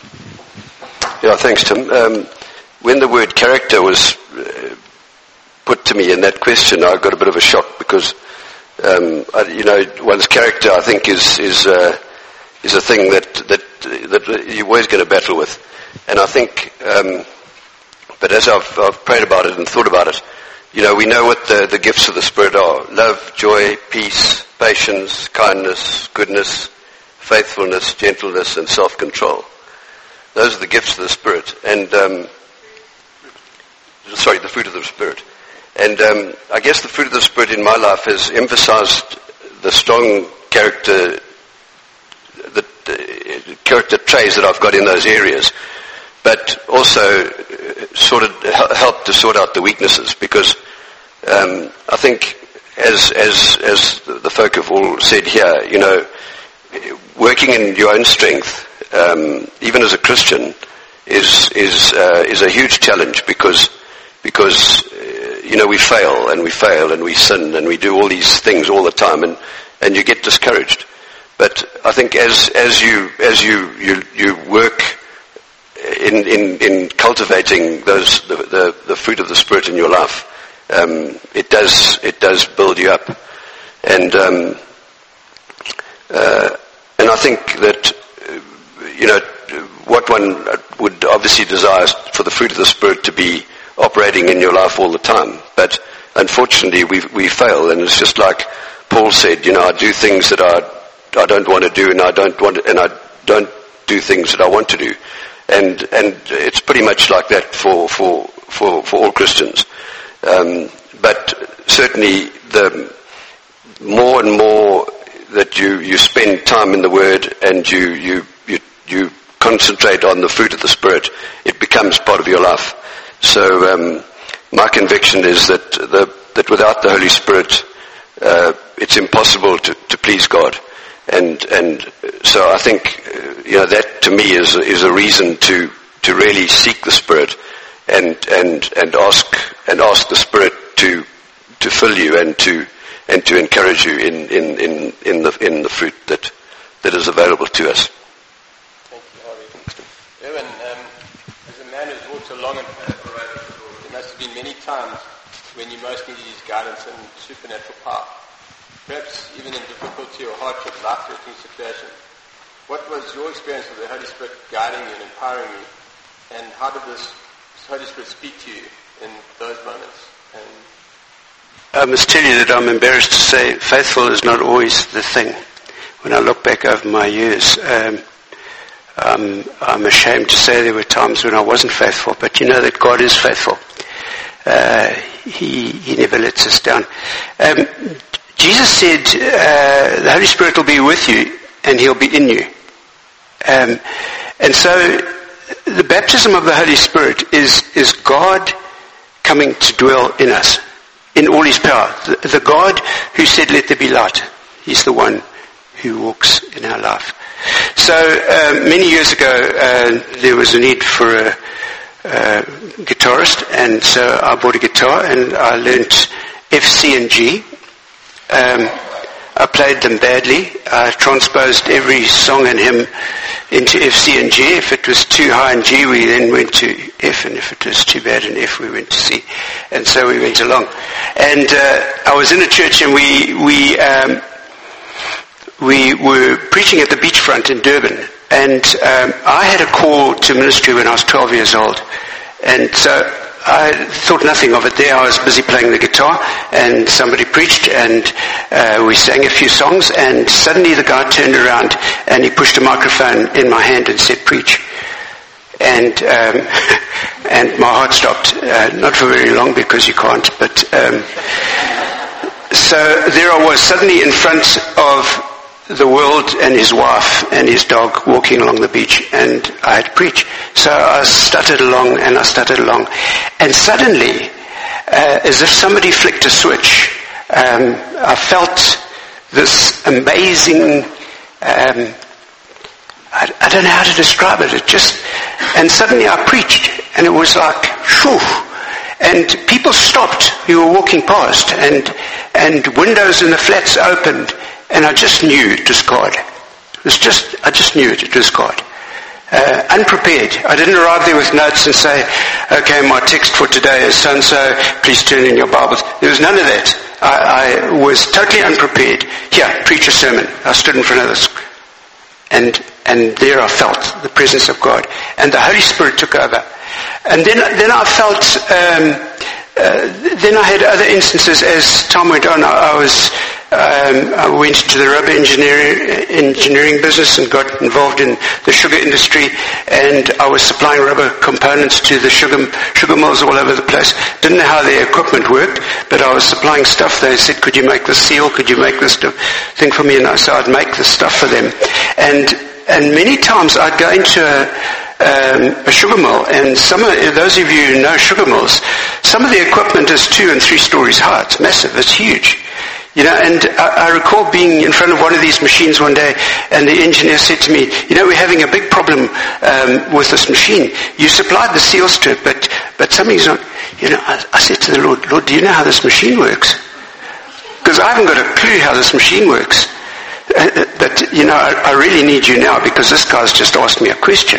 Yeah, thanks, Tim. Um, when the word character was uh, put to me in that question, I got a bit of a shock because, um, I, you know, one's character, I think, is is uh, is a thing that that that you're always going to battle with, and I think. Um, but as I've, I've prayed about it and thought about it, you know, we know what the, the gifts of the Spirit are: love, joy, peace, patience, kindness, goodness, faithfulness, gentleness, and self-control. Those are the gifts of the Spirit, and um, sorry, the fruit of the Spirit. And um, I guess the fruit of the Spirit in my life has emphasized the strong character, the, the character traits that I've got in those areas, but also sort of helped to sort out the weaknesses, because um, I think, as as as the folk have all said here, you know, working in your own strength, um, even as a Christian, is is uh, is a huge challenge because because. You know, we fail and we fail and we sin and we do all these things all the time, and, and you get discouraged. But I think as as you as you you, you work in, in in cultivating those the, the, the fruit of the Spirit in your life, um, it does it does build you up, and um, uh, and I think that you know what one would obviously desire for the fruit of the Spirit to be operating in your life all the time, but unfortunately we we fail, and it's just like Paul said, you know, I do things that I I don't want to do, and I don't want to, and I don't do things that I want to do, and and it's pretty much like that for for for, for all Christians. Um, but certainly the more and more that you you spend time in the Word and you you you you concentrate on the fruit of the Spirit, it becomes part of your life. So um, my conviction is that the, that without the Holy Spirit, uh, it's impossible to, to please God, and and so I think uh, you know that to me is is a reason to, to really seek the Spirit, and and and ask and ask the Spirit to to fill you and to and to encourage you in in, in, in the in the fruit that that is available to us. Thank you, Harvey. Erwin, um, as a man who's walked a long and there must have been many times when you most needed His guidance and supernatural power, perhaps even in difficulty or hardship, life-threatening situations. What was your experience of the Holy Spirit guiding you and empowering you, and how did this Holy Spirit speak to you in those moments? And I must tell you that I'm embarrassed to say faithful is not always the thing. When I look back over my years, um, Um, I'm ashamed to say there were times when I wasn't faithful, but you know that God is faithful. Uh, he, he never lets us down. Um, Jesus said, uh, the Holy Spirit will be with you and He'll be in you. Um, and so the baptism of the Holy Spirit is, is God coming to dwell in us, in all his power. The, the God who said, let there be light, he's the one who walks in our life. So uh, many years ago, uh, there was a need for a, a guitarist, and so I bought a guitar and I learnt F, C and G. Um, I played them badly. I transposed every song and hymn into F, C and G. If it was too high in G, we then went to F, and if it was too bad in F, we went to C. And so we went along. And uh, I was in a church, and we we um, we were preaching at the beachfront in Durban. And um, I had a call to ministry when I was twelve years old. And so I thought nothing of it there. I was busy playing the guitar, and somebody preached, and uh, we sang a few songs, and suddenly the guy turned around and he pushed a microphone in my hand and said, preach. And um, and my heart stopped. Uh, not for very long, because you can't, but um, so there I was, suddenly in front of the world and his wife and his dog walking along the beach, and I had to preach. So I stuttered along and I stuttered along, and suddenly, uh, as if somebody flicked a switch, um, I felt this amazing, um, I, I don't know how to describe it, it just, and suddenly I preached, and it was like, phew, and people stopped who were walking past, and, and windows in the flats opened, and I just knew it was God. It was just, I just knew it, it was God. Uh, unprepared. I didn't arrive there with notes and say, okay, my text for today is so-and-so, please turn in your Bibles. There was none of that. I, I was totally unprepared. Here, preach a sermon. I stood in front of this. And, and there I felt the presence of God. And the Holy Spirit took over. And then, then I felt, um, uh, then I had other instances as time went on. I, I was, Um, I went to the rubber engineering, engineering business and got involved in the sugar industry, and I was supplying rubber components to the sugar sugar mills all over the place. Didn't know how their equipment worked, but I was supplying stuff. They said, could you make this seal? Could you make this thing for me? And I said, I'd make the stuff for them. And and many times I'd go into a Um, a sugar mill, and some of those of you who know sugar mills, some of the equipment is two and three stories high. It's massive. It's huge. You know, and I, I recall being in front of one of these machines one day, and the engineer said to me, you know, we're having a big problem um, with this machine. You supplied the seals to it, but but something's not. You know, I, I said to the Lord, Lord, do you know how this machine works? Because I haven't got a clue how this machine works. Uh, but you know, I, I really need you now, because this guy's just asked me a question.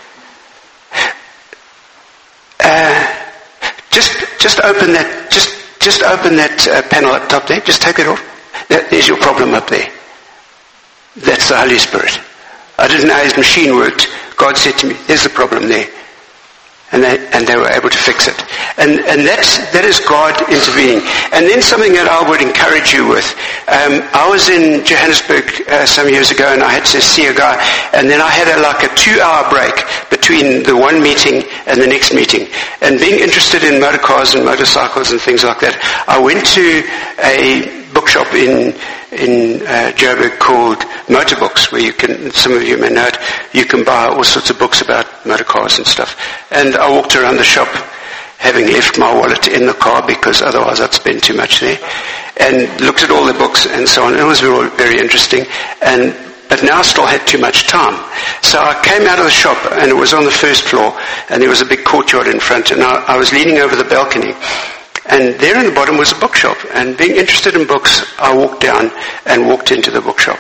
Uh, just, just open that, just, just open that uh, panel up top there. Just take it off. That, there's your problem up there. That's the Holy Spirit. I didn't know how his machine worked. God said to me, there's the problem there. And they, and they were able to fix it. And, and that's, that is God intervening. And then something that I would encourage you with. Um, I was in Johannesburg uh, some years ago, and I had to see a guy, and then I had a, like a two-hour break between the one meeting and the next meeting. And being interested in motor cars and motorcycles and things like that, I went to a bookshop in in uh, Joburg called Motorbooks, where you can, some of you may know it, you can buy all sorts of books about motor cars and stuff. And I walked around the shop, having left my wallet in the car, because otherwise I'd spend too much there, and looked at all the books and so on. It was very, very interesting, and but now I still had too much time. So I came out of the shop, and it was on the first floor, and there was a big courtyard in front, and I, I was leaning over the balcony. And there in the bottom was a bookshop. And being interested in books, I walked down and walked into the bookshop.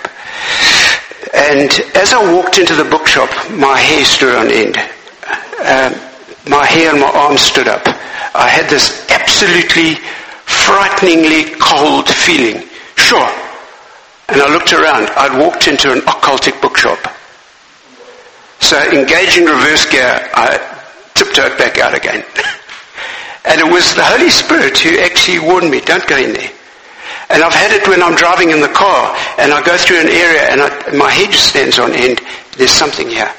And as I walked into the bookshop, my hair stood on end. Um, my hair and my arms stood up. I had this absolutely frighteningly cold feeling. Sure. And I looked around. I'd walked into an occultic bookshop. So engaging reverse gear, I tiptoed back out again. And it was the Holy Spirit who actually warned me, don't go in there. And I've had it when I'm driving in the car, and I go through an area, and I, my head stands on end. There's something here.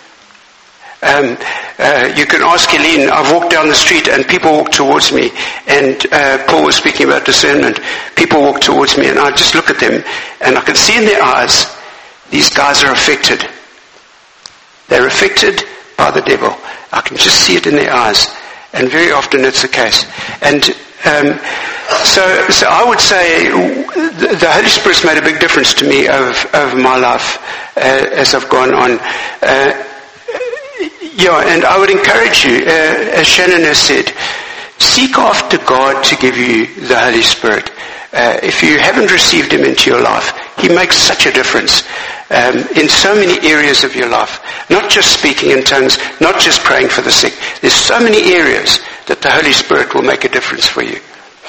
Um, uh, you can ask Helene. I've walked down the street, and people walk towards me. And uh, Paul was speaking about discernment. People walk towards me, and I just look at them, and I can see in their eyes, these guys are affected. They're affected by the devil. I can just see it in their eyes. And very often it's the case. And um, so, so I would say the, the Holy Spirit's made a big difference to me over, over my life uh, as I've gone on. Uh, yeah, and I would encourage you, uh, as Shannon has said, seek after God to give you the Holy Spirit. Uh, if you haven't received Him into your life, He makes such a difference um, in so many areas of your life. Not just speaking in tongues, not just praying for the sick. There's so many areas that the Holy Spirit will make a difference for you.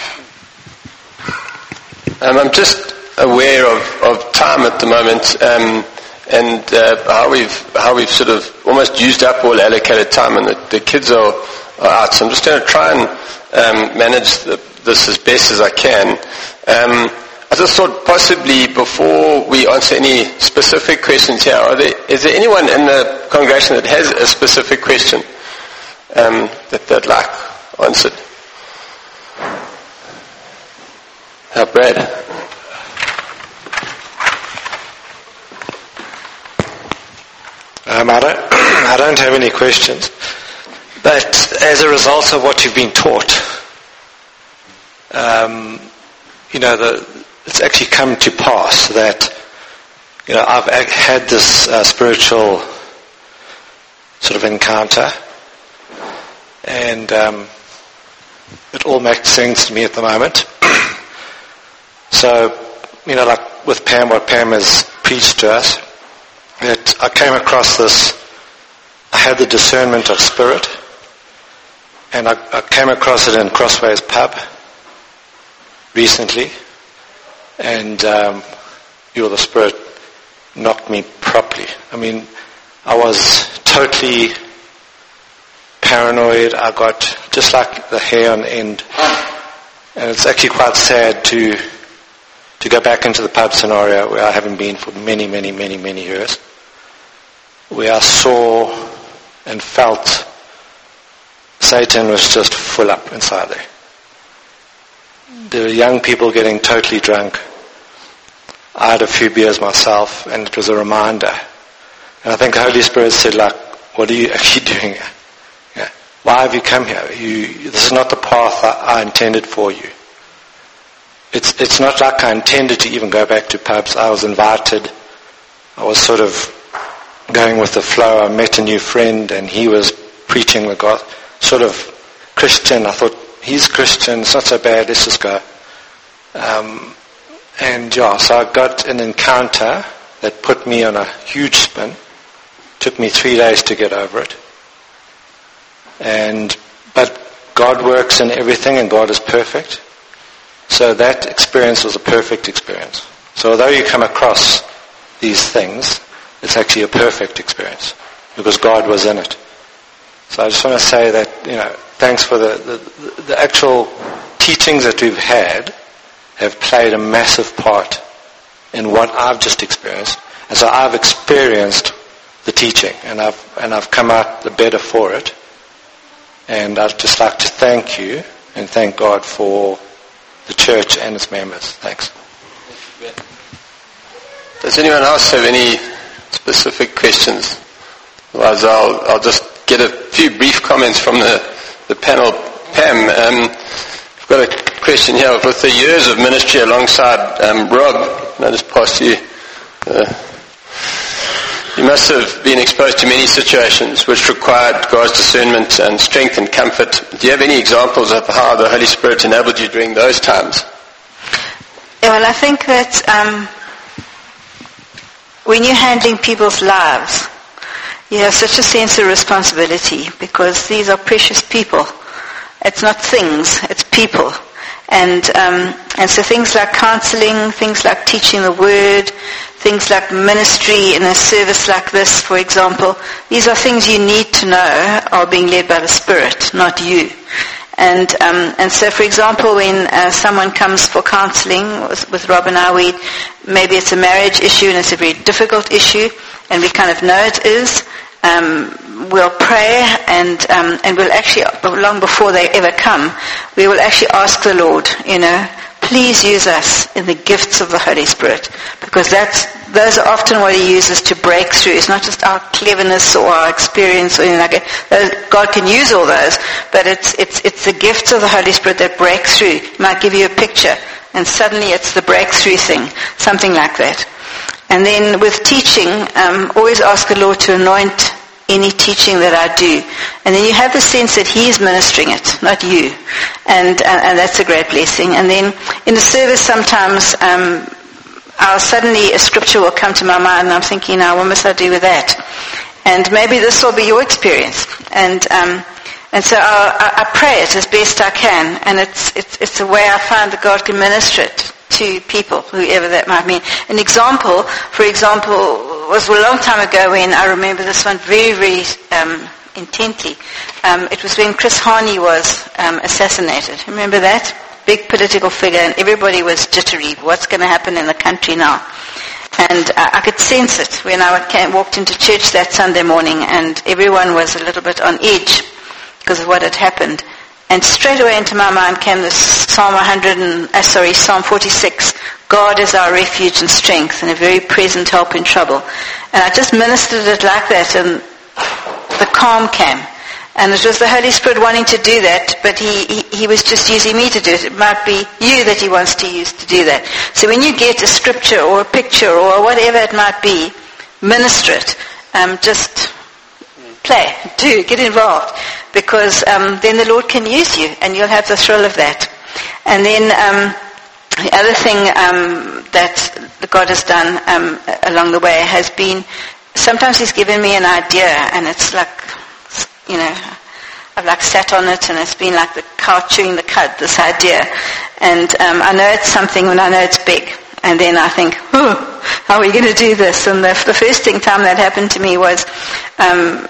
Um, I'm just aware of, of time at the moment, um, and uh, how we've how we've sort of almost used up all allocated time, and the, the kids are, are out. So I'm just going to try and um, manage the, this as best as I can. Um, I just thought possibly before we answer any specific questions here, are there, is there anyone in the congregation that has a specific question um, that they'd like answered? Uh, Brad. Um, I don't, I don't have any questions, but as a result of what you've been taught, um, you know, the, it's actually come to pass that, you know, I've had this uh, spiritual sort of encounter, and um, it all makes sense to me at the moment. So, you know, like with Pam, what Pam has preached to us, that I came across this, I had the discernment of spirit, and I, I came across it in Crossways Pub recently, and um, you know, the Spirit knocked me properly. I mean, I was totally paranoid. I got just like the hair on end, and it's actually quite sad to to go back into the pub scenario where I haven't been for many, many, many, many years, where I saw and felt Satan was just full up inside there. There were young people getting totally drunk. I had a few beers myself, and it was a reminder. And I think the Holy Spirit said, like, what are you actually doing here? Yeah. Why have you come here? You, this is not the path I, I intended for you. It's, it's not like I intended to even go back to pubs. I was invited. I was sort of going with the flow. I met a new friend, and he was preaching the God, sort of Christian. I thought, he's Christian, it's not so bad, let's just go. Um, and yeah, so I got an encounter that put me on a huge spin. Took me three days to get over it. And, but God works in everything, and God is perfect. So that experience was a perfect experience. So although you come across these things, it's actually a perfect experience, because God was in it. So I just want to say that, you know, thanks for the, the, the actual teachings that we've had have played a massive part in what I've just experienced. And so I've experienced the teaching, and I've, and I've come out the better for it. And I'd just like to thank you and thank God for the church and its members. Thanks. Does anyone else have any specific questions? Otherwise, I'll, I'll just get a few brief comments from the, the panel. Pam, um, I've got a question here. With the years of ministry alongside um, Rob, I'll just pass you. Uh, you must have been exposed to many situations which required God's discernment and strength and comfort. Do you have any examples of how the Holy Spirit enabled you during those times? Yeah, well, I think that um, when you're handling people's lives, you have such a sense of responsibility, because these are precious people. It's not things, it's people. And um, and so things like counseling, things like teaching the word, things like ministry in a service like this, for example, these are things you need to know are being led by the Spirit, not you. And um, and so, for example, when uh, someone comes for counseling with, with Rob and I, we, maybe it's a marriage issue and it's a very difficult issue, and we kind of know it is. Um, we'll pray, and um, and we'll actually, long before they ever come, we will actually ask the Lord, you know, please use us in the gifts of the Holy Spirit, because that's those are often what he uses to break through. It's not just our cleverness or our experience or anything like that. God can use all those, but it's, it's, it's the gifts of the Holy Spirit that break through. He might give you a picture, and suddenly it's the breakthrough thing, something like that. And then with teaching, um, always ask the Lord to anoint any teaching that I do. And then you have the sense that He is ministering it, not you. And, and, and that's a great blessing. And then in the service sometimes, um, I'll suddenly, a scripture will come to my mind and I'm thinking, now what must I do with that? And maybe this will be your experience. And, um, and so I'll, I, I pray it as best I can. And it's, it's, it's a way I find that God can minister it to people, whoever that might mean. An example, for example, was a long time ago when I remember this one very, very um, intently. Um, it was when Chris Hani was um, assassinated. Remember that? Big political figure, and everybody was jittery. What's going to happen in the country now? And uh, I could sense it when I came, walked into church that Sunday morning, and everyone was a little bit on edge because of what had happened. And straight away into my mind came this Psalm one hundred and, uh, sorry, Psalm forty-six. God is our refuge and strength and a very present help in trouble. And I just ministered it like that, and the calm came. And it was the Holy Spirit wanting to do that, but he, he, he was just using me to do it. It might be you that He wants to use to do that. So when you get a scripture or a picture or whatever it might be, minister it. Um, just play, do, get involved. Because um, then the Lord can use you, and you'll have the thrill of that. And then um, the other thing um, that God has done um, along the way has been, sometimes He's given me an idea, and it's like, you know, I've like sat on it, and it's been like the cow chewing the cud, this idea. And um, I know it's something when I know it's big. And then I think, oh, how are we going to do this? And the, the first thing time that happened to me was, um,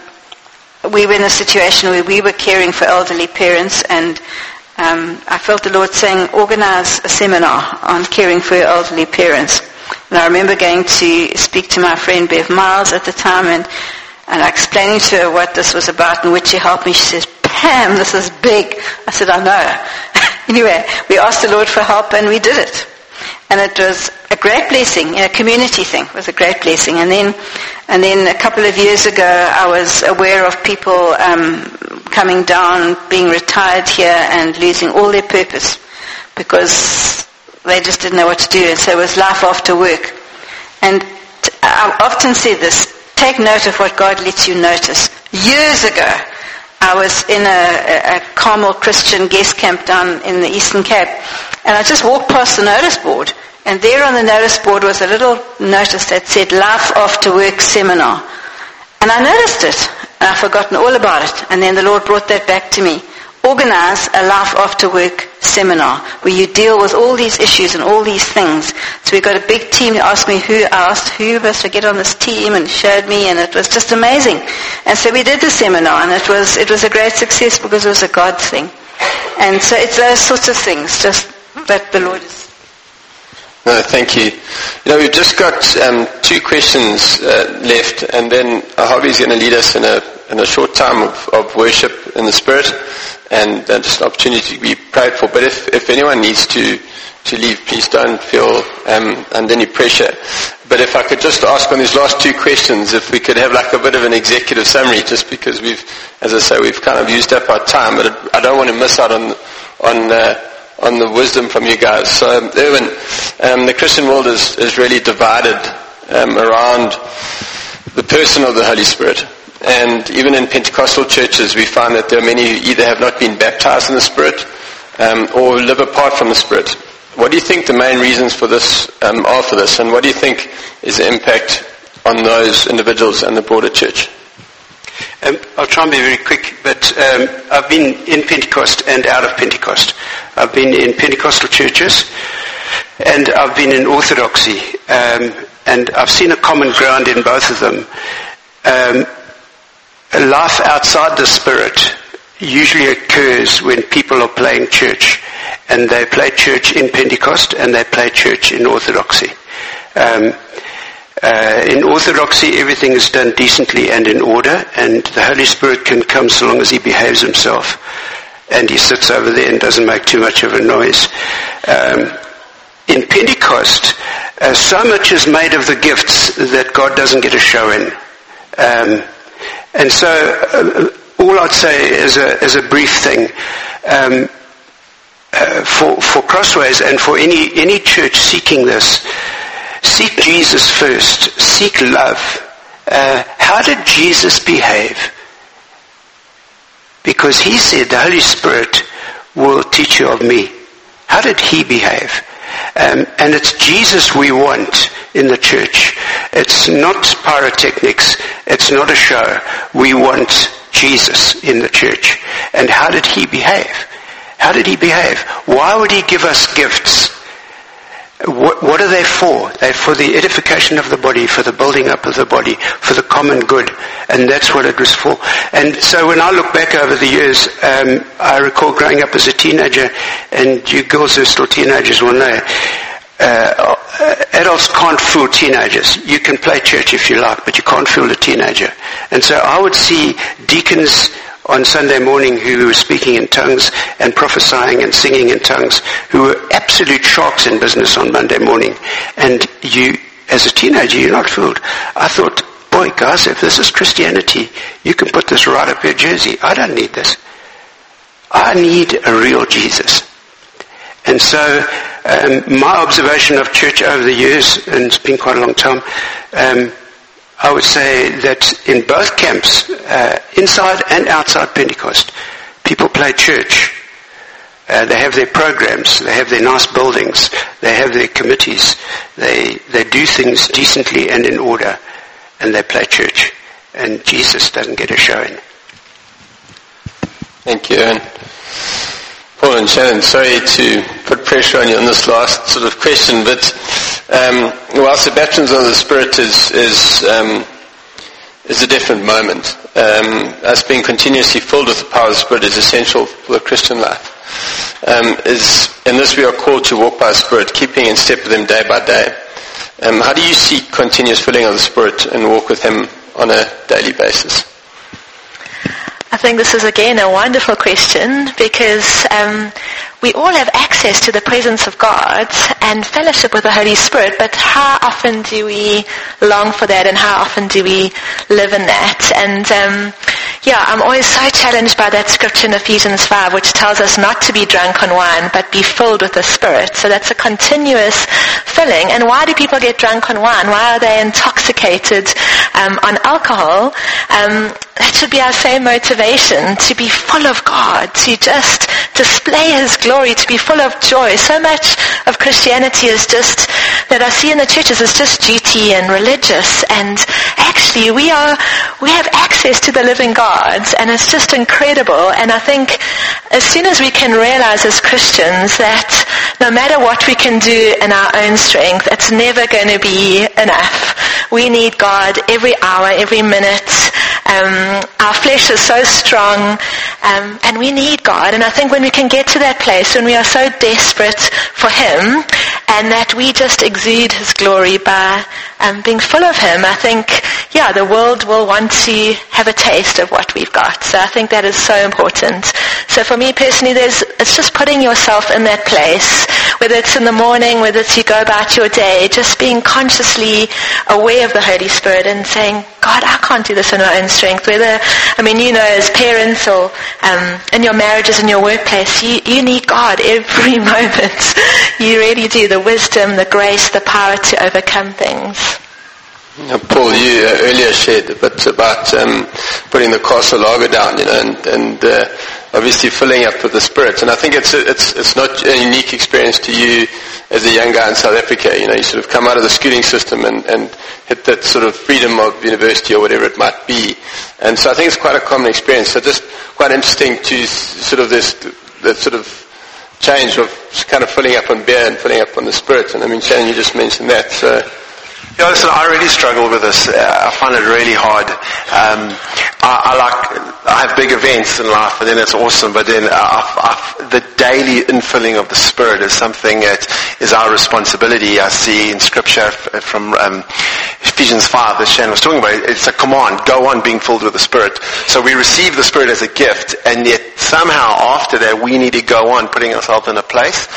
we were in a situation where we were caring for elderly parents, and um, I felt the Lord saying, organize a seminar on caring for your elderly parents. And I remember going to speak to my friend Bev Miles at the time, and And I explaining to her what this was about, and which she helped me. She says, Pam, this is big. I said, I know. Anyway, we asked the Lord for help, and we did it. And it was a great blessing, you know, a community thing. It was a great blessing. And then, and then a couple of years ago, I was aware of people um, coming down, being retired here, and losing all their purpose because they just didn't know what to do. And so it was life after work. And t- I often say this. Take note of what God lets you notice. Years ago, I was in a, a Carmel Christian guest camp down in the Eastern Cape, and I just walked past the notice board, and there on the notice board was a little notice that said Life After Work Seminar. And I noticed it, and I'd forgotten all about it, and then the Lord brought that back to me. Organize a Life After Work seminar where you deal with all these issues and all these things. So we got a big team. They asked me who asked who of us to get on this team, and showed me, and it was just amazing. And so we did the seminar, and it was it was a great success because it was a God thing. And so it's those sorts of things, just that the Lord is. No, thank you. You know, we've just got um, two questions uh, left, and then Harvey's going to lead us in a in a short time of, of worship in the Spirit, and uh, just an opportunity to be prayed for. But if, if anyone needs to, to leave, please don't feel um, under any pressure. But if I could just ask on these last two questions, if we could have like a bit of an executive summary, just because we've, as I say, we've kind of used up our time, but I don't want to miss out on on uh, on the wisdom from you guys. So, um, Erwin, um, the Christian world is, is really divided um, around the person of the Holy Spirit. And even in Pentecostal churches, we find that there are many who either have not been baptized in the Spirit um, or live apart from the Spirit. What do you think the main reasons for this um, are for this? And what do you think is the impact on those individuals and the broader church? Um, I'll try and be very quick, but um, I've been in Pentecost and out of Pentecost. I've been in Pentecostal churches, and I've been in Orthodoxy, um, and I've seen a common ground in both of them. Um, life outside the Spirit usually occurs when people are playing church, and they play church in Pentecost and they play church in Orthodoxy. Um, Uh, in Orthodoxy, everything is done decently and in order, and the Holy Spirit can come so long as he behaves himself, and he sits over there and doesn't make too much of a noise. Um, in Pentecost, Uh, so much is made of the gifts that God doesn't get a show in. Um, and so uh, all I'd say is a, is a brief thing. Um, uh, for, for Crossways and for any, any church seeking this, seek Jesus first. Seek love. Uh, how did Jesus behave? Because he said the Holy Spirit will teach you of me. How did he behave? Um, and it's Jesus we want in the church. It's not pyrotechnics. It's not a show. We want Jesus in the church. And how did he behave? How did he behave? Why would he give us gifts? What, what are they for? They're for the edification of the body, for the building up of the body, for the common good. And that's what it was for. And so when I look back over the years, um, I recall growing up as a teenager, and you girls who are still teenagers will know, uh, adults can't fool teenagers. You can play church if you like, but you can't fool a teenager. And so I would see deacons on Sunday morning who were speaking in tongues and prophesying and singing in tongues, who were absolute sharks in business on Monday morning. And you, as a teenager, you're not fooled. I thought, boy, guys, if this is Christianity, you can put this right up your jersey. I don't need this. I need a real Jesus. And so um, my observation of church over the years, and it's been quite a long time, um, I would say that in both camps, uh, inside and outside Pentecost, people play church. Uh, they have their programs, they have their nice buildings, they have their committees, they they do things decently and in order, and they play church. And Jesus doesn't get a show in. Thank you, Aaron. Paul and Shannon, sorry to put pressure on you on this last sort of question, but um, whilst the baptism of the Spirit is is, um, is a different moment, um, us being continuously filled with the power of the Spirit is essential for the Christian life. Um, is in this we are called to walk by the Spirit, keeping in step with Him day by day. Um, how do you seek continuous filling of the Spirit and walk with Him on a daily basis? I think this is again a wonderful question because um, we all have access to the presence of God and fellowship with the Holy Spirit, but how often do we long for that and how often do we live in that? And um, yeah, I'm always so challenged by that scripture in Ephesians five, which tells us not to be drunk on wine, but be filled with the Spirit. So that's a continuous filling. And why do people get drunk on wine? Why are they intoxicated um, on alcohol? Um, that should be our same motivation, to be full of God, to just display His glory, to be full of joy. So much of Christianity is just, that I see in the churches, is just duty and religious. And actually we are, we have access to the living God, and it's just incredible. And I think as soon as we can realize as Christians that no matter what we can do in our own strength, it's never going to be enough. We need God every hour, every minute. Um, our flesh is so strong, um, and we need God. And I think when we can get to that place, when we are so desperate for Him, and that we just exude His glory by um, being full of Him, I think, yeah, the world will want to have a taste of what we've got. So I think that is so important. So for me personally, there's, it's just putting yourself in that place, whether it's in the morning, whether it's you go about your day, just being consciously aware of the Holy Spirit and saying, God, I can't do this in my own strength. Whether, I mean, you know, as parents or um, in your marriages, in your workplace, you, you need God every moment. You really do. The wisdom, the grace, the power to overcome things. Now, Paul, you uh, earlier shared a bit about um, putting the castle lager down, you know, and, and uh, obviously filling up with the Spirit. And I think it's a, it's it's not a unique experience to you as a young guy in South Africa. You know, you sort of come out of the schooling system and, and hit that sort of freedom of university or whatever it might be. And so I think it's quite a common experience. So just quite interesting to sort of this that sort of change of kind of filling up on beer and filling up on the Spirit. And I mean, Shannon, you just mentioned that. So. Yeah, listen, I really struggle with this. Uh, I find it really hard. Um, I, I like, I have big events in life, and then it's awesome. But then I, I, the daily infilling of the Spirit is something that is our responsibility. I see in Scripture from um, Ephesians five, as Shannon was talking about, it's a command: go on being filled with the Spirit. So we receive the Spirit as a gift, and yet somehow after that we need to go on putting ourselves in a place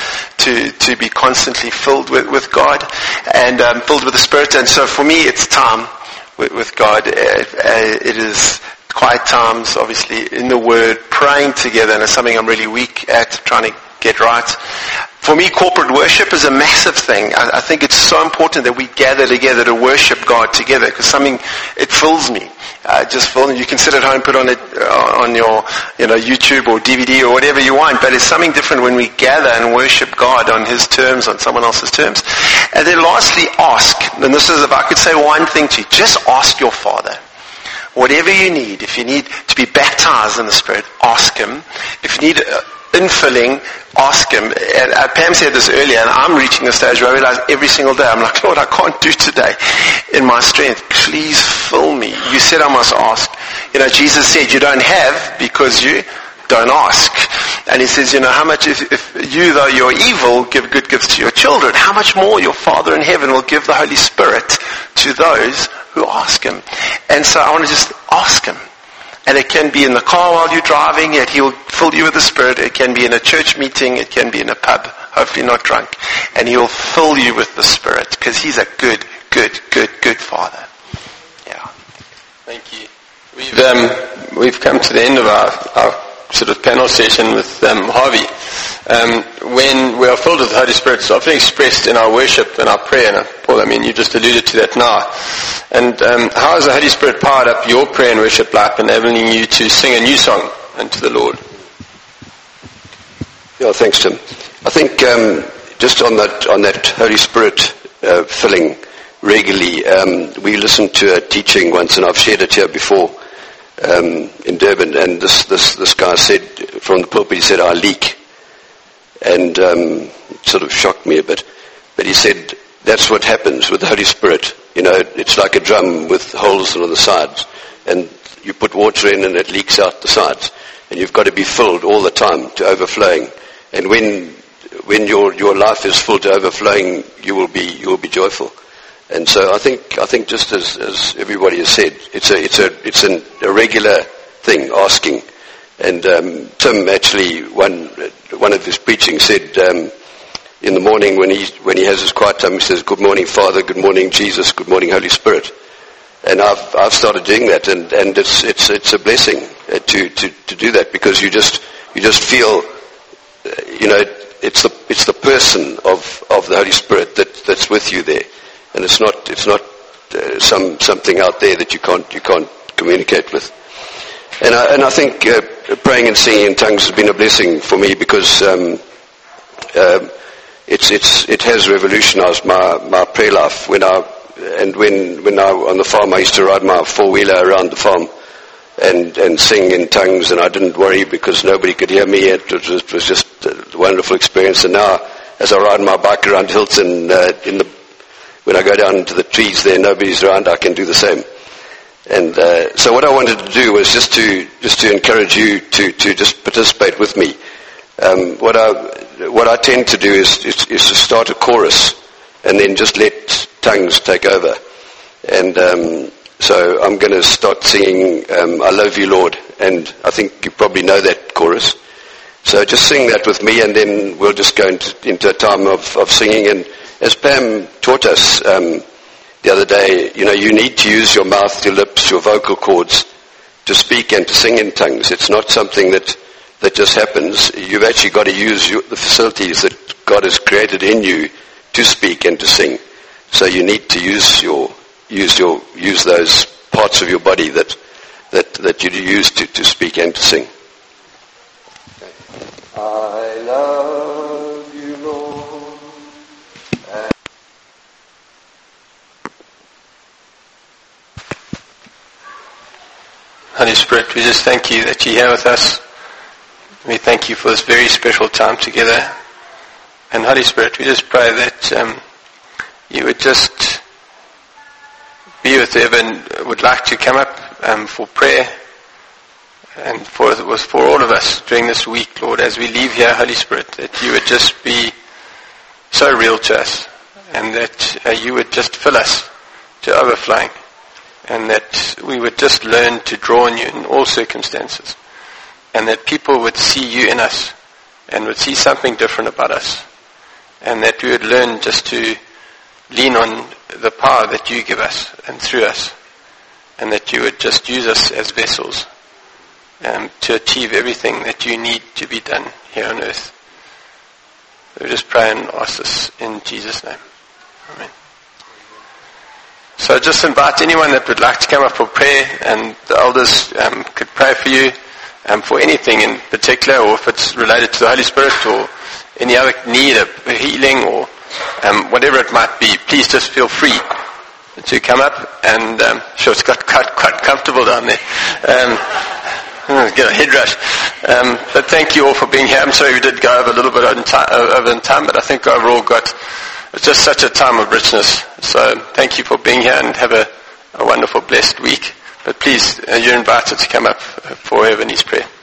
to, to be constantly filled with, with God and um, filled with the Spirit. And so for me, it's time with, with God. It, it is quiet times, obviously, in the Word, praying together, and it's something I'm really weak at, trying to get right. For me, corporate worship is a massive thing. I, I think it's so important that we gather together to worship God together, because something, it fills me. Uh, just fill, you can sit at home, put on it uh, on your, you know, YouTube or D V D or whatever you want, but it's something different when we gather and worship God on His terms, on someone else's terms. And then lastly, ask. And this is, if I could say one thing to you, just ask your Father. Whatever you need, if you need to be baptized in the Spirit, ask Him. If you need uh, infilling, ask Him. And, uh, Pam said this earlier, and I'm reaching a stage where I realize every single day, I'm like, Lord, I can't do today in my strength. Please fill me. You said I must ask. You know, Jesus said you don't have because you don't ask. And He says, you know, how much, if, if you, though you're evil, give good gifts to your children, how much more your Father in heaven will give the Holy Spirit to those who ask Him. And so I want to just ask Him. And it can be in the car while you're driving, yet He'll fill you with the Spirit. It can be in a church meeting. It can be in a pub, hopefully not drunk. And He'll fill you with the Spirit, because He's a good, good, good, good Father. Yeah. Thank you. We've, um, we've come to the end of our, our sort of panel session with um, Harvey. Um, when we are filled with the Holy Spirit, it's often expressed in our worship and our prayer. And Paul, I mean, you just alluded to that now. And um, how has the Holy Spirit powered up your prayer and worship life, enabling you to sing a new song unto the Lord? Yeah, thanks, Tim. I think um, just on that on that Holy Spirit uh, filling regularly, um, we listened to a teaching once, and I've shared it here before um, in Durban. And this this this guy said from the pulpit, he said, "I leak," and um, it sort of shocked me a bit. But he said, that's what happens with the Holy Spirit. You know, it's like a drum with holes on the sides, and you put water in and it leaks out the sides, and you've got to be filled all the time to overflowing. And when when your your life is full to overflowing, you will be you will be joyful. And so I think I think just as, as everybody has said, it's a it's a it's an, a regular thing, asking. And um, Tim actually one one of his preaching said. Um, In the morning when he when he has his quiet time, he says, "Good morning, Father. Good morning, Jesus. Good morning, Holy Spirit." And I've I've started doing that, and, and it's it's it's a blessing to, to, to do that, because you just you just feel, you know, it's the it's the person of, of the Holy Spirit that, that's with you there, and it's not it's not uh, some something out there that you can't you can't communicate with. And I and I think uh, praying and singing in tongues has been a blessing for me, because. Um, um, It's it's it has revolutionized my, my prayer life. When I and when when I on the farm, I used to ride my four wheeler around the farm and and sing in tongues, and I didn't worry because nobody could hear me. It was, it was just a wonderful experience. And now, as I ride my bike around Hilton, uh, in the when I go down into the trees there, nobody's around. I can do the same. And uh, so, what I wanted to do was just to just to encourage you to to just participate with me. Um, what I what I tend to do is, is is to start a chorus and then just let tongues take over. And um, so I'm going to start singing um, "I Love You, Lord," and I think you probably know that chorus. So just sing that with me, and then we'll just go into, into a time of, of singing. And as Pam taught us um, the other day, you know, you need to use your mouth, your lips, your vocal cords to speak and to sing in tongues. It's not something that that just happens. You've actually got to use your, the facilities that God has created in you to speak and to sing. So you need to use your use your use those parts of your body that that that you use to, to speak and to sing. I love you, Lord. Holy Spirit, we just thank you that you're here with us. We thank you for this very special time together. And Holy Spirit, we just pray that um, you would just be with whoever would like to come up um, for prayer, and for it was for all of us during this week, Lord, as we leave here, Holy Spirit, that you would just be so real to us, and that uh, you would just fill us to overflowing, and that we would just learn to draw on you in all circumstances. And that people would see you in us and would see something different about us. and that we would learn just to lean on the power that you give us and through us, and that you would just use us as vessels um, to achieve everything that you need to be done here on earth. We just pray and ask this in Jesus' name. Amen. So just invite anyone that would like to come up for prayer, and the elders um, could pray for you um, for anything in particular, or if it's related to the Holy Spirit or any other need of healing or um, whatever it might be. Please just feel free to come up, and um, sure, it's got quite, quite comfortable down there. Um, get a head rush. Um, but thank you all for being here. I'm sorry we did go over a little bit over in time, over in time but I think overall got it's just such a time of richness. So thank you for being here, and have a, a wonderful, blessed week. But please, uh, you're invited to come up for whoever needs prayer.